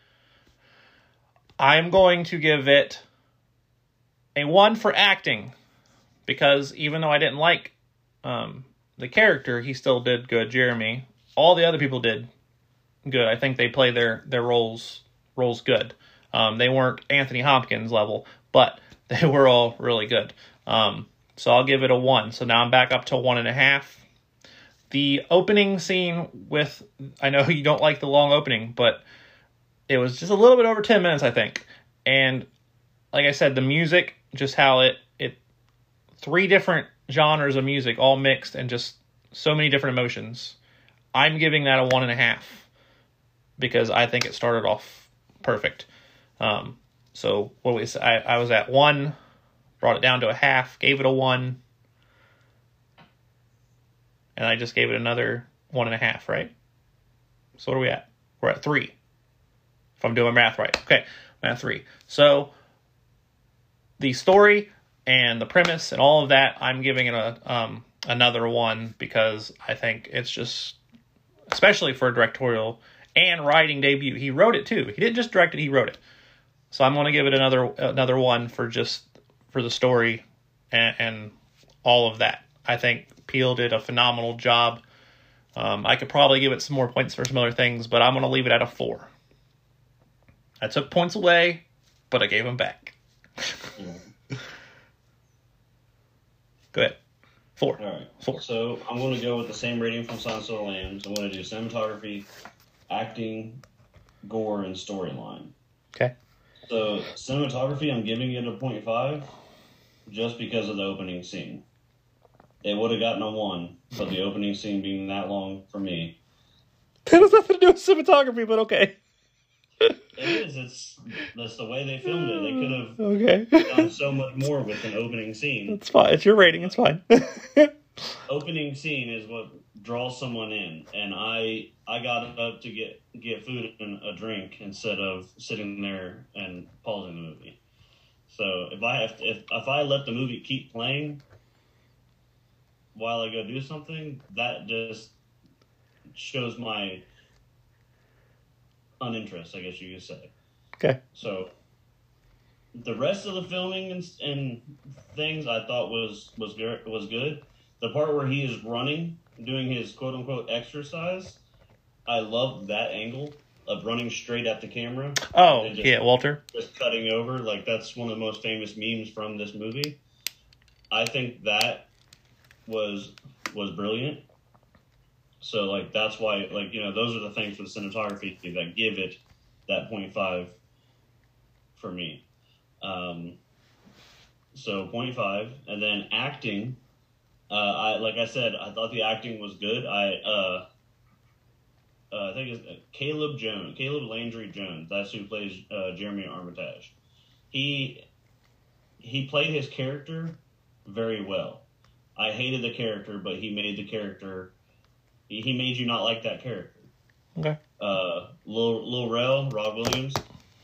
Speaker 1: I'm going to give it a one for acting because even though I didn't like um, the character, he still did good. Jeremy, all the other people did good. I think they played their their roles roles good. Um, they weren't Anthony Hopkins level, but they were all really good. Um, so I'll give it a one. So now I'm back up to one and a half. The opening scene with, I know you don't like the long opening, but it was just a little bit over ten minutes, I think. And like I said, the music, just how it, it, three different genres of music all mixed and just so many different emotions. I'm giving that a one and a half because I think it started off perfect. Um, so what we I, I was at one, brought it down to a half, gave it a one, and I just gave it another one and a half, right? So what are we at? We're at three. If I'm doing math right. Okay, I'm at three. So the story and the premise and all of that, I'm giving it a um, another one because I think it's just, especially for a directorial and writing debut. He wrote it too. He didn't just direct it, he wrote it. So I'm going to give it another another one for just for the story and, and all of that. I think Peele did a phenomenal job. Um, I could probably give it some more points for some other things, but I'm going to leave it at a four. I took points away, but I gave them back. Go ahead. Four.
Speaker 2: All right.
Speaker 1: Four.
Speaker 2: So I'm going to go with the same rating from Silence of the Lambs. I'm going to do cinematography, acting, gore, and storyline.
Speaker 1: Okay.
Speaker 2: So cinematography, I'm giving it a point five just because of the opening scene. It would have gotten a one, but the opening scene being that long for me.
Speaker 1: That has nothing to do with cinematography, but okay.
Speaker 2: It is. It's that's the way they filmed it. They could have
Speaker 1: Okay.
Speaker 2: done so much more with an opening scene.
Speaker 1: It's fine. It's your rating. It's fine.
Speaker 2: Opening scene is what draws someone in, and I I got up to get get food and a drink instead of sitting there and pausing the movie. So if I have to, if if I let the movie keep playing while I go do something, that just shows my uninterest, I guess you could say.
Speaker 1: Okay.
Speaker 2: So the rest of the filming and, and things I thought was was good, was good. The part where he is running, doing his quote unquote exercise, I loved that angle of running straight at the camera.
Speaker 1: Oh,
Speaker 2: just,
Speaker 1: yeah, Walter.
Speaker 2: Just cutting over. Like, that's one of the most famous memes from this movie. I think that was was brilliant. So, like, that's why, like, you know, those are the things for the cinematography that give it that point five for me. Um, so, point five. And then acting, uh, I like I said, I thought the acting was good. I uh, uh, I think it's Caleb Jones, Caleb Landry Jones. That's who plays uh, Jeremy Armitage. He he played his character very well. I hated the character, but he made the character... He made you not like that character.
Speaker 1: Okay.
Speaker 2: Uh, Lil, Lil Rel, Rob Williams,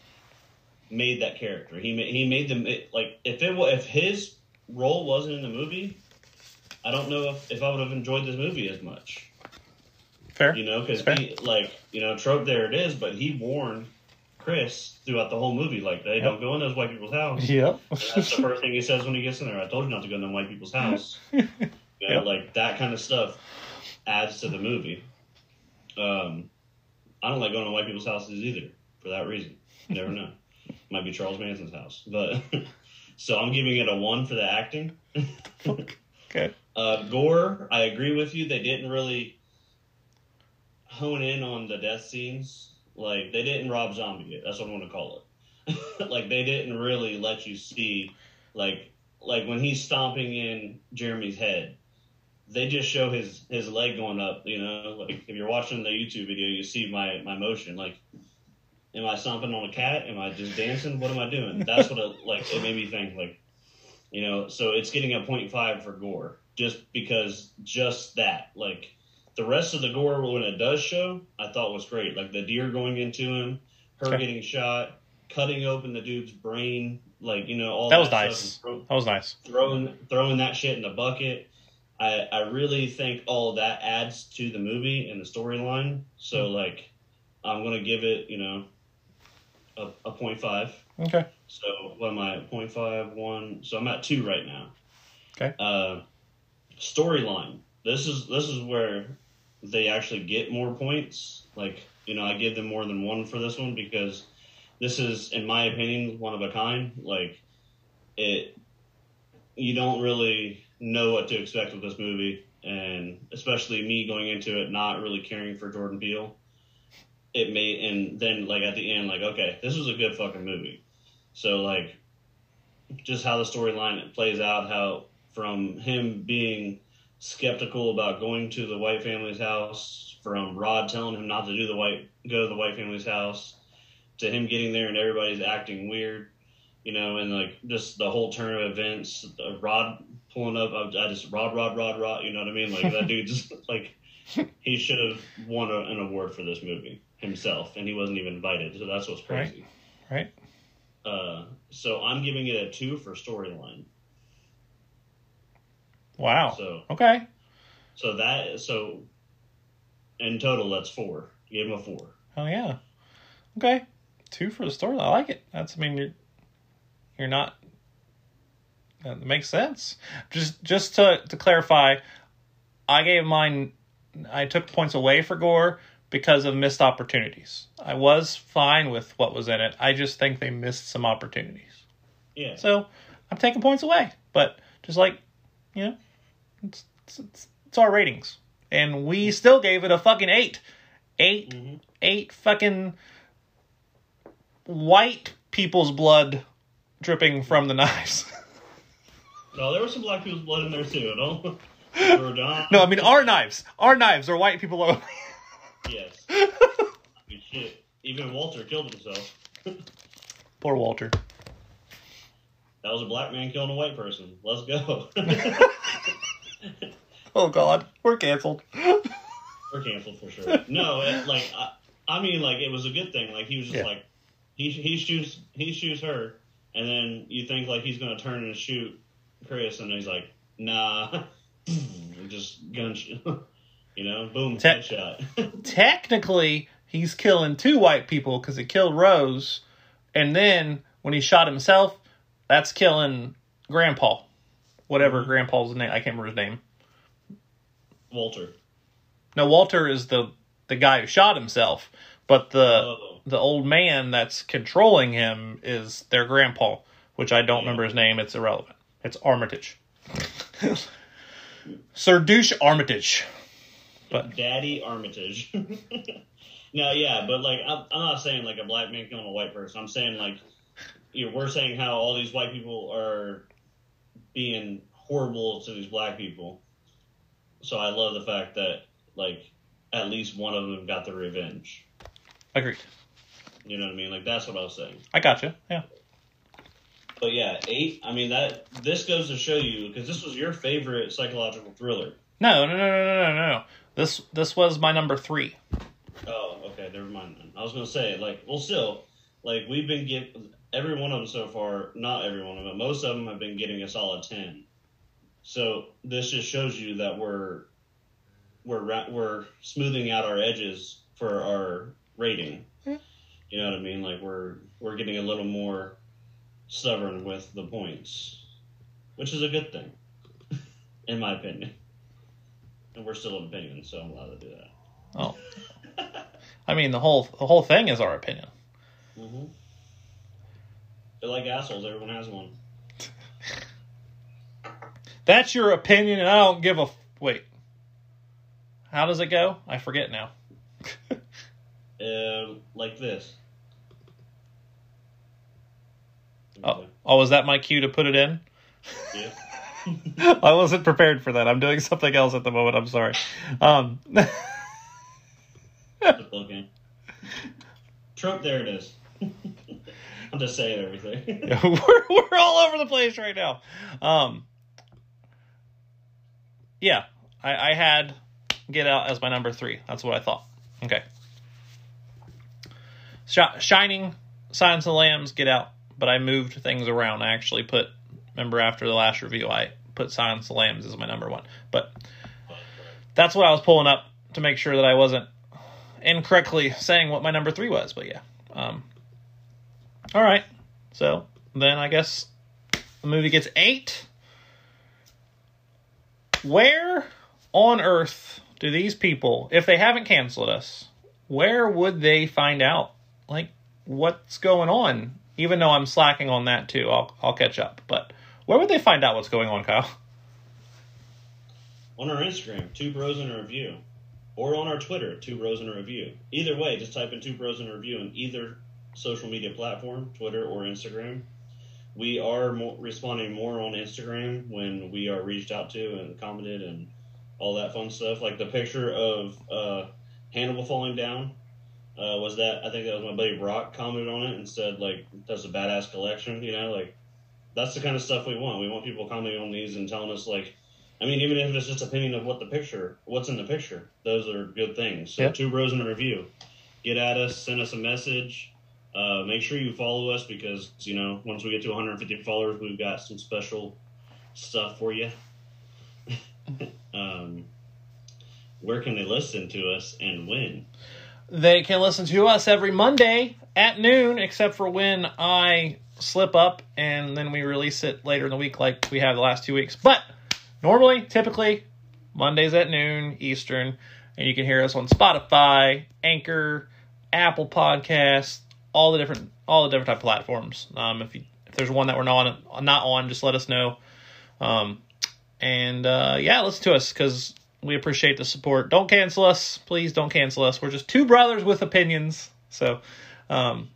Speaker 2: made that character. He made, he made them, like, if it if his role wasn't in the movie, I don't know if, if I would have enjoyed this movie as much.
Speaker 1: Fair.
Speaker 2: You know, because
Speaker 1: Fair.
Speaker 2: he, like, you know, trope there it is, but he warned Chris throughout the whole movie, like, they
Speaker 1: Yep.
Speaker 2: don't go in those white people's house.
Speaker 1: Yep.
Speaker 2: And that's the first thing he says when he gets in there. I told you not to go in them white people's house. You know,
Speaker 1: Yep.
Speaker 2: like, that kind of stuff adds to the movie. Um, I don't like going to white people's houses either, for that reason. You never know. Might be Charles Manson's house. But, so I'm giving it a one for the acting.
Speaker 1: Okay.
Speaker 2: Uh, gore, I agree with you. They didn't really hone in on the death scenes. Like, they didn't Rob Zombie it. That's what I want to call it. Like, they didn't really let you see, like, like when he's stomping in Jeremy's head, they just show his, his leg going up, you know? Like, if you're watching the YouTube video, you see my, my motion. Like, am I stomping on a cat? Am I just dancing? What am I doing? That's what, it, like, it made me think, like, you know, so it's getting a point five for gore. Just because just that. Like, the rest of the gore, when it does show, I thought was great. Like, the deer going into him, her
Speaker 1: Okay.
Speaker 2: getting shot, cutting open the dude's brain, like, you know, all
Speaker 1: That
Speaker 2: that,
Speaker 1: was
Speaker 2: stuff,
Speaker 1: nice.
Speaker 2: and throw,
Speaker 1: That was nice.
Speaker 2: throwing throwing that shit in the bucket. I, I really think all of that adds to the movie and the storyline. So, like, I'm going to give it, you know, a, a point five.
Speaker 1: Okay.
Speaker 2: So, what am I, point five, one? So, I'm at two right now.
Speaker 1: Okay.
Speaker 2: Uh, storyline. This is this is where they actually get more points. Like, you know, I give them more than one for this one because this is, in my opinion, one of a kind. Like, it, you don't really know what to expect with this movie, and especially me going into it not really caring for Jordan Peele. It made, and then, like, at the end, like, okay, this was a good fucking movie. So, like, just how the storyline plays out, how from him being skeptical about going to the white family's house, from Rod telling him not to do the white go to the white family's house, to him getting there and everybody's acting weird, you know, and like just the whole turn of events. Uh, Rod pulling up, I, I just Rod, Rod, Rod, Rod. You know what I mean? Like that dude just like he should have won a, an award for this movie himself, and he wasn't even invited. So that's what's crazy.
Speaker 1: Right.
Speaker 2: Uh, so I'm giving it a two for storyline.
Speaker 1: Wow.
Speaker 2: So
Speaker 1: Okay.
Speaker 2: so that so in total that's four. Gave him a four.
Speaker 1: Oh yeah. Okay. Two for the story. I like it. That's. I mean, you're you're not. That makes sense. Just just to to clarify, I gave mine. I took points away for gore because of missed opportunities. I was fine with what was in it. I just think they missed some opportunities.
Speaker 2: Yeah.
Speaker 1: So I'm taking points away. But just like, you know, it's it's, it's, it's our ratings, and we still gave it a fucking eight. Eight,
Speaker 2: Mm-hmm.
Speaker 1: eight fucking white people's blood dripping from the knives.
Speaker 2: No, there was some black people's blood in there too. Don't. Or not.
Speaker 1: No, I mean our knives. Our knives are white people only.
Speaker 2: Yes. I mean, shit. Even Walter killed himself.
Speaker 1: Poor Walter.
Speaker 2: That was a black man killing a white person. Let's go.
Speaker 1: Oh God, we're canceled.
Speaker 2: We're canceled for sure. No, it, like I, I mean, like it was a good thing. Like he was just
Speaker 1: Yeah.
Speaker 2: like he he shoots he shoots her, and then you think like he's gonna turn and shoot Chris, and he's like, nah, just gunshot. You know, boom,
Speaker 1: Te-
Speaker 2: headshot.
Speaker 1: Technically, he's killing two white people because he killed Rose, and then when he shot himself, that's killing Grandpa, whatever
Speaker 2: Mm-hmm.
Speaker 1: Grandpa's name. I can't remember his name.
Speaker 2: Walter.
Speaker 1: No, Walter is the the guy who shot himself, but the
Speaker 2: Oh.
Speaker 1: the old man that's controlling him is their grandpa, which I don't
Speaker 2: Yeah.
Speaker 1: remember his name. It's irrelevant. It's Armitage. Sir Douche Armitage. But
Speaker 2: Daddy Armitage. No, yeah, but like I'm, I'm not saying like a black man killing a white person. I'm saying like you know, we're saying how all these white people are being horrible to these black people. So I love the fact that like at least one of them got the revenge.
Speaker 1: agreed.
Speaker 2: You know what I mean? Like that's what I was saying.
Speaker 1: I gotcha. Yeah.
Speaker 2: But yeah, eight. I mean that this goes to show you because this was your favorite psychological thriller.
Speaker 1: No, no, no, no, no, no, no. This this was my number three.
Speaker 2: Oh, okay, never mind then. I was gonna say, like, well, still, like, we've been get every one of them so far. Not every one of them, most of them have been getting a solid ten. So this just shows you that we're we're ra- we're smoothing out our edges for our rating.
Speaker 1: Yeah.
Speaker 2: You know what I mean? Like we're we're getting a little more stubborn with the points, which is a good thing, in my opinion. And we're still an opinion, so I'm allowed to do that.
Speaker 1: Oh, I mean the whole the whole thing is our opinion.
Speaker 2: Mm-hmm. They're like assholes. Everyone has one.
Speaker 1: That's your opinion, and I don't give a f- wait. How does it go? I forget now.
Speaker 2: uh, like this.
Speaker 1: Oh, oh, was that my cue to put it in?
Speaker 2: Yeah.
Speaker 1: I wasn't prepared for that. I'm doing something else at the moment. I'm sorry. Um,
Speaker 2: Okay. Trump, there it is. I'm just saying everything.
Speaker 1: Yeah, we're we're all over the place right now. Um, yeah, I, I had Get Out as my number three. That's what I thought. Okay. Sh- Shining, Silence of the Lambs, Get Out. But I moved things around. I actually put, remember after the last review, I put Silence of the Lambs as my number one. But that's what I was pulling up to make sure that I wasn't incorrectly saying what my number three was. But yeah. Um, all right. So then I guess the movie gets eight. Where on earth do these people, if they haven't canceled us, where would they find out? Like, what's going on? Even though I'm slacking on that too, I'll I'll catch up. But where would they find out what's going on, Kyle?
Speaker 2: On our Instagram, Two Bros in a Review. Or on our Twitter, Two Bros in a Review. Either way, just type in Two Bros in a Review in either social media platform, Twitter or Instagram. We are more, responding more on Instagram when we are reached out to and commented and all that fun stuff. Like the picture of uh, Hannibal falling down. Uh, was that, I think that was my buddy Brock commented on it and said, like, that's a badass collection, you know, like, that's the kind of stuff we want. We want people commenting on these and telling us, like, I mean, even if it's just opinion of what the picture, what's in the picture, those are good things. So,
Speaker 1: yep.
Speaker 2: Two Bros in a Review. Get at us, send us a message. Uh, make sure you follow us because, you know, once we get to one hundred fifty followers, we've got some special stuff for you. um, where can they listen to us and when?
Speaker 1: They can listen to us every Monday at noon, except for when I slip up and then we release it later in the week like we have the last two weeks. But normally, typically, Mondays at noon Eastern, and you can hear us on Spotify, Anchor, Apple Podcasts, all the different all the different type of platforms. Um, if you, if there's one that we're not on, not on, just let us know. Um, and uh, yeah, listen to us because we appreciate the support. Don't cancel us. Please don't cancel us. We're just two brothers with opinions. So, um,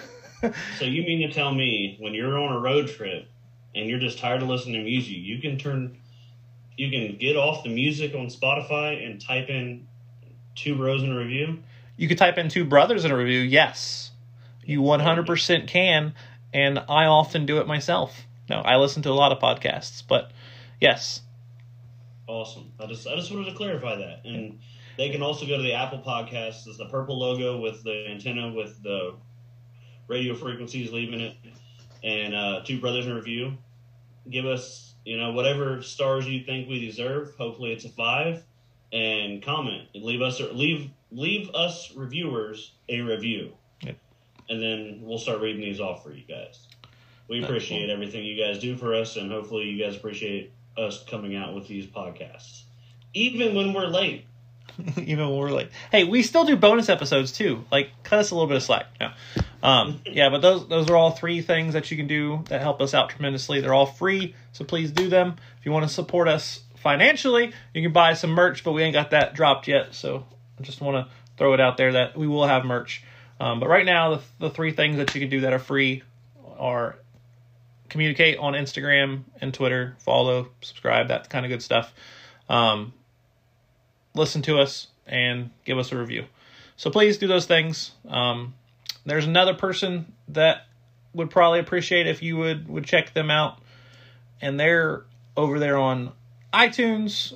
Speaker 2: so you mean to tell me when you're on a road trip and you're just tired of listening to music, you can turn, you can get off the music on Spotify and type in Two Bros in a Review?
Speaker 1: You could type in Two Brothers in a Review. Yes, you one hundred percent can. And I often do it myself. No, I listen to a lot of podcasts, but yes.
Speaker 2: Awesome. I just I just wanted to clarify that. And they can also go to the Apple Podcasts. It's the purple logo with the antenna with the radio frequencies leaving it. And uh, Two Brothers in Review. Give us, you know, whatever stars you think we deserve. Hopefully it's a five. And comment. Leave us leave leave us reviewers a review.
Speaker 1: Yep.
Speaker 2: And then we'll start reading these off for you guys. We appreciate
Speaker 1: cool.
Speaker 2: everything you guys do for us, and hopefully you guys appreciate us coming out with these podcasts, even when we're late.
Speaker 1: Even when we're late. Hey, we still do bonus episodes too. Like, cut us a little bit of slack. No. Um, yeah, but those those are all three things that you can do that help us out tremendously. They're all free, so please do them. If you want to support us financially, you can buy some merch, but we ain't got that dropped yet, so I just want to throw it out there that we will have merch. Um, but right now, the, the three things that you can do that are free are communicate on Instagram and Twitter, follow, subscribe, that kind of good stuff. Um, listen to us and give us a review. So please do those things. Um, there's another person that would probably appreciate if you would, would check them out. And they're over there on iTunes,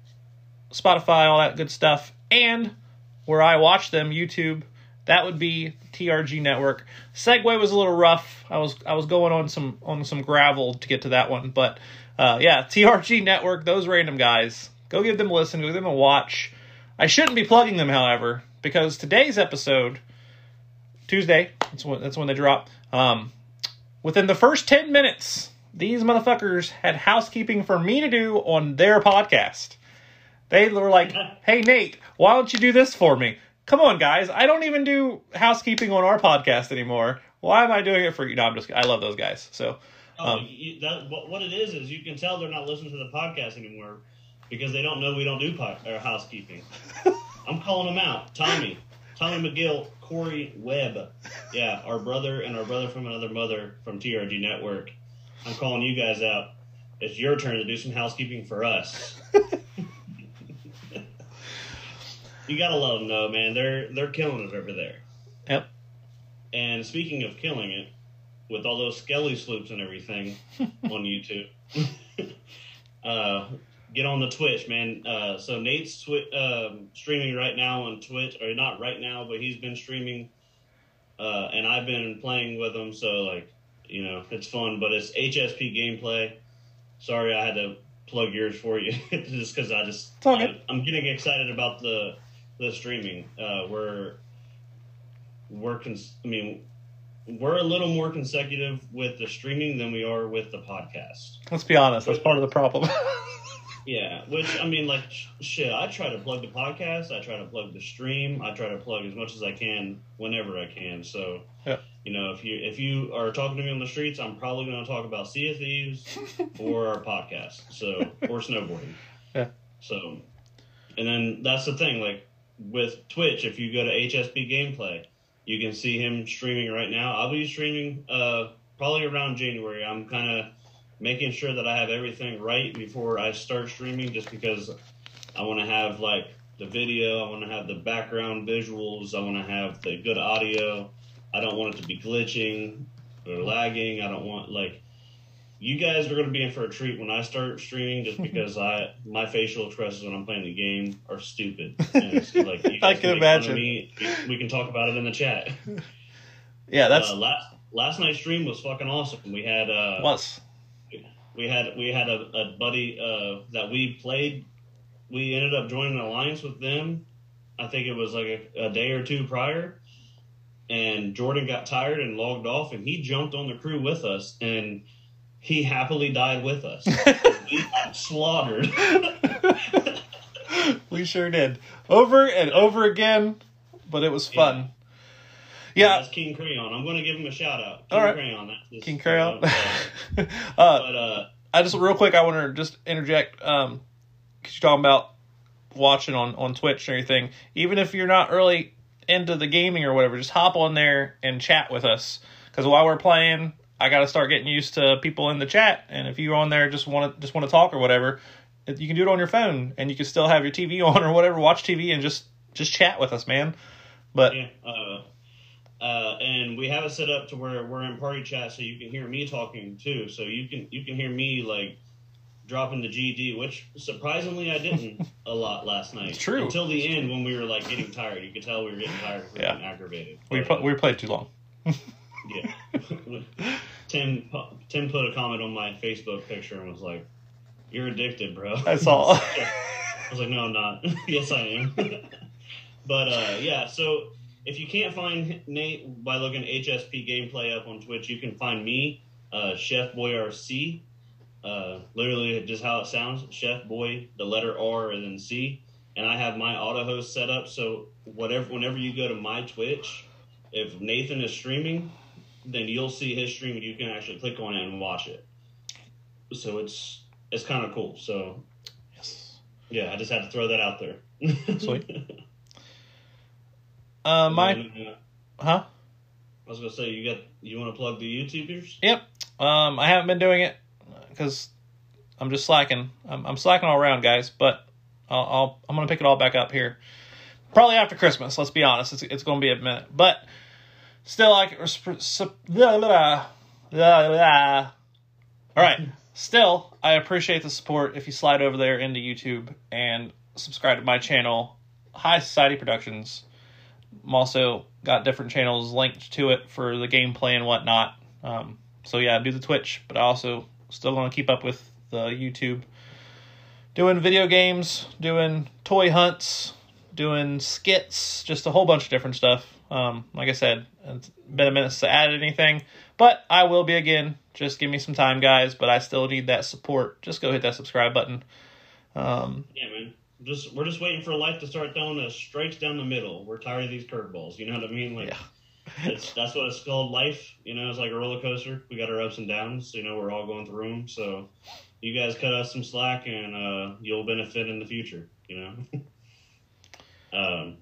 Speaker 1: Spotify, all that good stuff. And where I watch them, YouTube, that would be T R G Network. Segue was a little rough. I was I was going on some on some gravel to get to that one, but Uh, yeah, T R G Network, those random guys. Go give them a listen, go give them a watch. I shouldn't be plugging them, however, because today's episode, Tuesday, that's when, that's when they drop, um, within the first ten minutes, these motherfuckers had housekeeping for me to do on their podcast. They were like, hey, Nate, why don't you do this for me? Come on, guys. I don't even do housekeeping on our podcast anymore. Why am I doing it for you? No, I'm just I love those guys. So, um,
Speaker 2: oh, you, that, what it is is you can tell they're not listening to the podcast anymore because they don't know we don't do pod, or housekeeping. I'm calling them out. Tommy. Tommy McGill, Corey Webb. Yeah, our brother and our brother from another mother from T R G Network. I'm calling you guys out. It's your turn to do some housekeeping for us. You gotta love them, though, man. They're they're killing it over there.
Speaker 1: Yep.
Speaker 2: And speaking of killing it, with all those Skelly sloops and everything on YouTube, uh, get on the Twitch, man. Uh, so Nate's twi- uh, streaming right now on Twitch, or not right now, but he's been streaming, uh, and I've been playing with him. So like, you know, it's fun. But it's H S P gameplay. Sorry, I had to plug yours for you, just because I just I, I'm getting excited about the the streaming. Uh, we're we're cons- I mean. We're a little more consecutive with the streaming than we are with the podcast.
Speaker 1: Let's be honest, that's part of the problem.
Speaker 2: Yeah, which, I mean, like, sh- shit, I try to plug the podcast, I try to plug the stream, I try to plug as much as I can whenever I can. So,
Speaker 1: yeah.
Speaker 2: you know, if you if you are talking to me on the streets, I'm probably going to talk about Sea of Thieves or our podcast, so, or snowboarding.
Speaker 1: Yeah.
Speaker 2: So, and then that's the thing, like, with Twitch, if you go to H S P Gameplay, you can see him streaming right now. I'll be streaming uh, probably around January. I'm kind of making sure that I have everything right before I start streaming, just because I want to have, like, the video. I want to have the background visuals. I want to have the good audio. I don't want it to be glitching or lagging. I don't want, like, you guys are going to be in for a treat when I start streaming, just because I my facial expressions when I'm playing the game are stupid. And it's like, you guys
Speaker 1: I can
Speaker 2: make
Speaker 1: imagine.
Speaker 2: fun of me. We can talk about it in the chat.
Speaker 1: Yeah, that's
Speaker 2: uh, last last night's stream was fucking awesome. We had uh,
Speaker 1: was
Speaker 2: we had we had a, a buddy uh, that we played. We ended up joining an alliance with them. I think it was like a, a day or two prior. And Jordan got tired and logged off, and he jumped on the crew with us, and he happily died with us. We got slaughtered.
Speaker 1: We sure did. Over and over again, but it was fun. Yeah.
Speaker 2: yeah. That's King Crayon. I'm going to give him a shout out. King
Speaker 1: All right.
Speaker 2: Crayon. That's his,
Speaker 1: King Crayon.
Speaker 2: Uh,
Speaker 1: uh,
Speaker 2: but, uh,
Speaker 1: I just, real quick, I want to just interject, um, because you're talking about watching on, on Twitch and everything. Even if you're not really into the gaming or whatever, just hop on there and chat with us. Because while we're playing, I got to start getting used to people in the chat, and if you're on there just want to just want to talk or whatever, you can do it on your phone, and you can still have your T V on or whatever, watch T V and just just chat with us, man. But
Speaker 2: yeah, uh, uh, and we have it set up to where we're in party chat, so you can hear me talking too. So you can you can hear me like dropping the G D, which surprisingly I didn't a lot last night.
Speaker 1: It's true.
Speaker 2: Until the end when we were like getting tired, you could tell we were getting tired, we were
Speaker 1: yeah.
Speaker 2: getting aggravated.
Speaker 1: We
Speaker 2: but,
Speaker 1: pl- we played too long.
Speaker 2: Yeah. Tim Tim put a comment on my Facebook picture and was like, "You're addicted, bro."
Speaker 1: I saw.
Speaker 2: I was like, "No, I'm not." Yes, I am. But uh, yeah, so if you can't find Nate by looking H S P Gameplay up on Twitch, you can find me, uh, Chef Boy R C. Uh, literally just how it sounds, Chef Boy, the letter R and then C. And I have my auto host set up, so whatever whenever you go to my Twitch, if Nathan is streaming, then you'll see his stream and you can actually click on it and watch it. So it's it's kind of cool. So
Speaker 1: yes,
Speaker 2: yeah, I just had to throw that out there.
Speaker 1: Sweet. Uh, my,
Speaker 2: then, uh,
Speaker 1: huh?
Speaker 2: I was gonna say you got you want to plug the YouTubers?
Speaker 1: Yep. Um, I haven't been doing it because I'm just slacking. I'm, I'm slacking all around, guys. But I'll, I'll I'm gonna pick it all back up here, probably after Christmas. Let's be honest. It's it's gonna be a minute, but still, like, blah, blah, blah, blah. All right. Still, I appreciate the support. If you slide over there into YouTube and subscribe to my channel, High Society Productions. I'm also got different channels linked to it for the gameplay and whatnot. Um, so yeah, I do the Twitch, but I also still want to keep up with the YouTube. Doing video games, doing toy hunts, doing skits, just a whole bunch of different stuff. Um, like I said, it's been a minute to add anything, but I will be again. Just give me some time, guys, but I still need that support. Just go hit that subscribe button. Um,
Speaker 2: yeah, man. Just We're just waiting for life to start throwing us straight down the middle. We're tired of these curveballs. You know what I mean? Like, yeah. it's, that's what it's called, life. You know, it's like a roller coaster. We got our ups and downs. You know, we're all going through them, so... You guys cut us some slack, and uh, you'll benefit in the future, you know? um,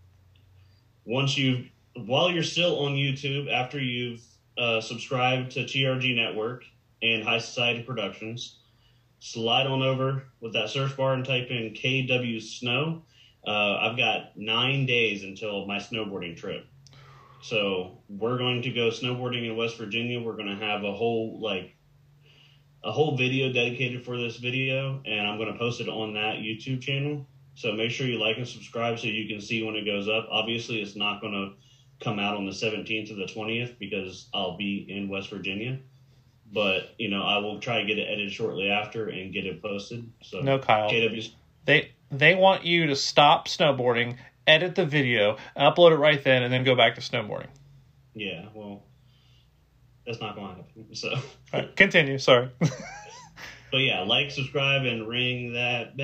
Speaker 2: once you, while you're still on YouTube, after you've uh, subscribed to T R G Network and High Society Productions, slide on over with that search bar and type in K W Snow. Uh, I've got nine days until my snowboarding trip. So we're going to go snowboarding in West Virginia. We're going to have a whole, like, a whole video dedicated for this video, and I'm going to post it on that YouTube channel. So make sure you like and subscribe so you can see when it goes up. Obviously, it's not going to come out on the seventeenth or the twentieth because I'll be in West Virginia. But, you know, I will try to get it edited shortly after and get it posted. So
Speaker 1: no, Kyle.
Speaker 2: K W...
Speaker 1: They, they want you to stop snowboarding, edit the video, upload it right then, and then go back to snowboarding.
Speaker 2: Yeah, well... That's not going to happen. So,
Speaker 1: all right, continue. Sorry.
Speaker 2: But yeah, like, subscribe, and ring that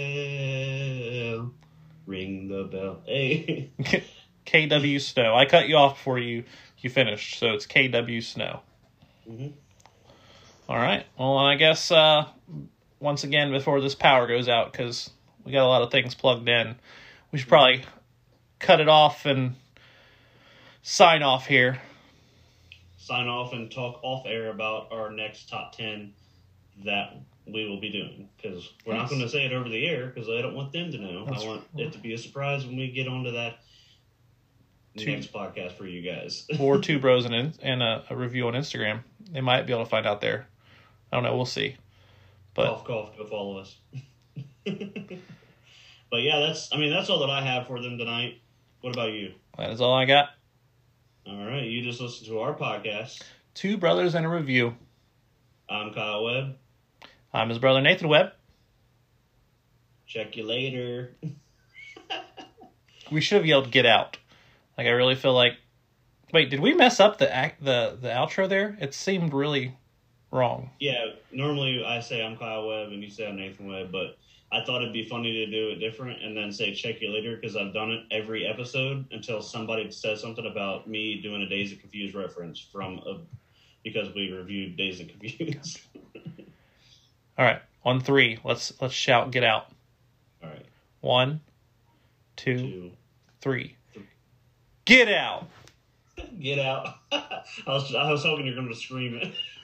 Speaker 2: bell. Ring the bell. Hey.
Speaker 1: K W Snow. I cut you off before you, you finished, so it's K W Snow.
Speaker 2: Mm-hmm.
Speaker 1: All right. Well, I guess uh, once again, before this power goes out, because we got a lot of things plugged in, we should probably cut it off and sign off here.
Speaker 2: Sign off and talk off air about our next top ten that we will be doing, because we're yes. not going to say it over the air because I don't want them to know. That's I want right. it to be a surprise when we get onto that two, next podcast for you guys.
Speaker 1: Or two bros and, and a, a review on Instagram. They might be able to find out there. I don't know. We'll see. But
Speaker 2: cough, cough, go follow us. But yeah, that's. I mean, that's all that I have for them tonight. What about you?
Speaker 1: That is all I got.
Speaker 2: All right, you just listened to our podcast.
Speaker 1: Two Brothers and a Review.
Speaker 2: I'm Kyle Webb.
Speaker 1: I'm his brother Nathan Webb.
Speaker 2: Check you later.
Speaker 1: We should have yelled "Get Out." Like, I really feel like... Wait, did we mess up the act, the the outro there? It seemed really wrong.
Speaker 2: Yeah, normally I say I'm Kyle Webb and you say I'm Nathan Webb, but I thought it'd be funny to do it different and then say check you later, because I've done it every episode until somebody says something about me doing a Dazed and Confused reference from a, because we reviewed Dazed and Confused.
Speaker 1: All right, on three, let's let's shout "Get Out."
Speaker 2: All right.
Speaker 1: One, two,
Speaker 2: two
Speaker 1: three. three. Get out!
Speaker 2: Get out. I was I was hoping you're going to scream it.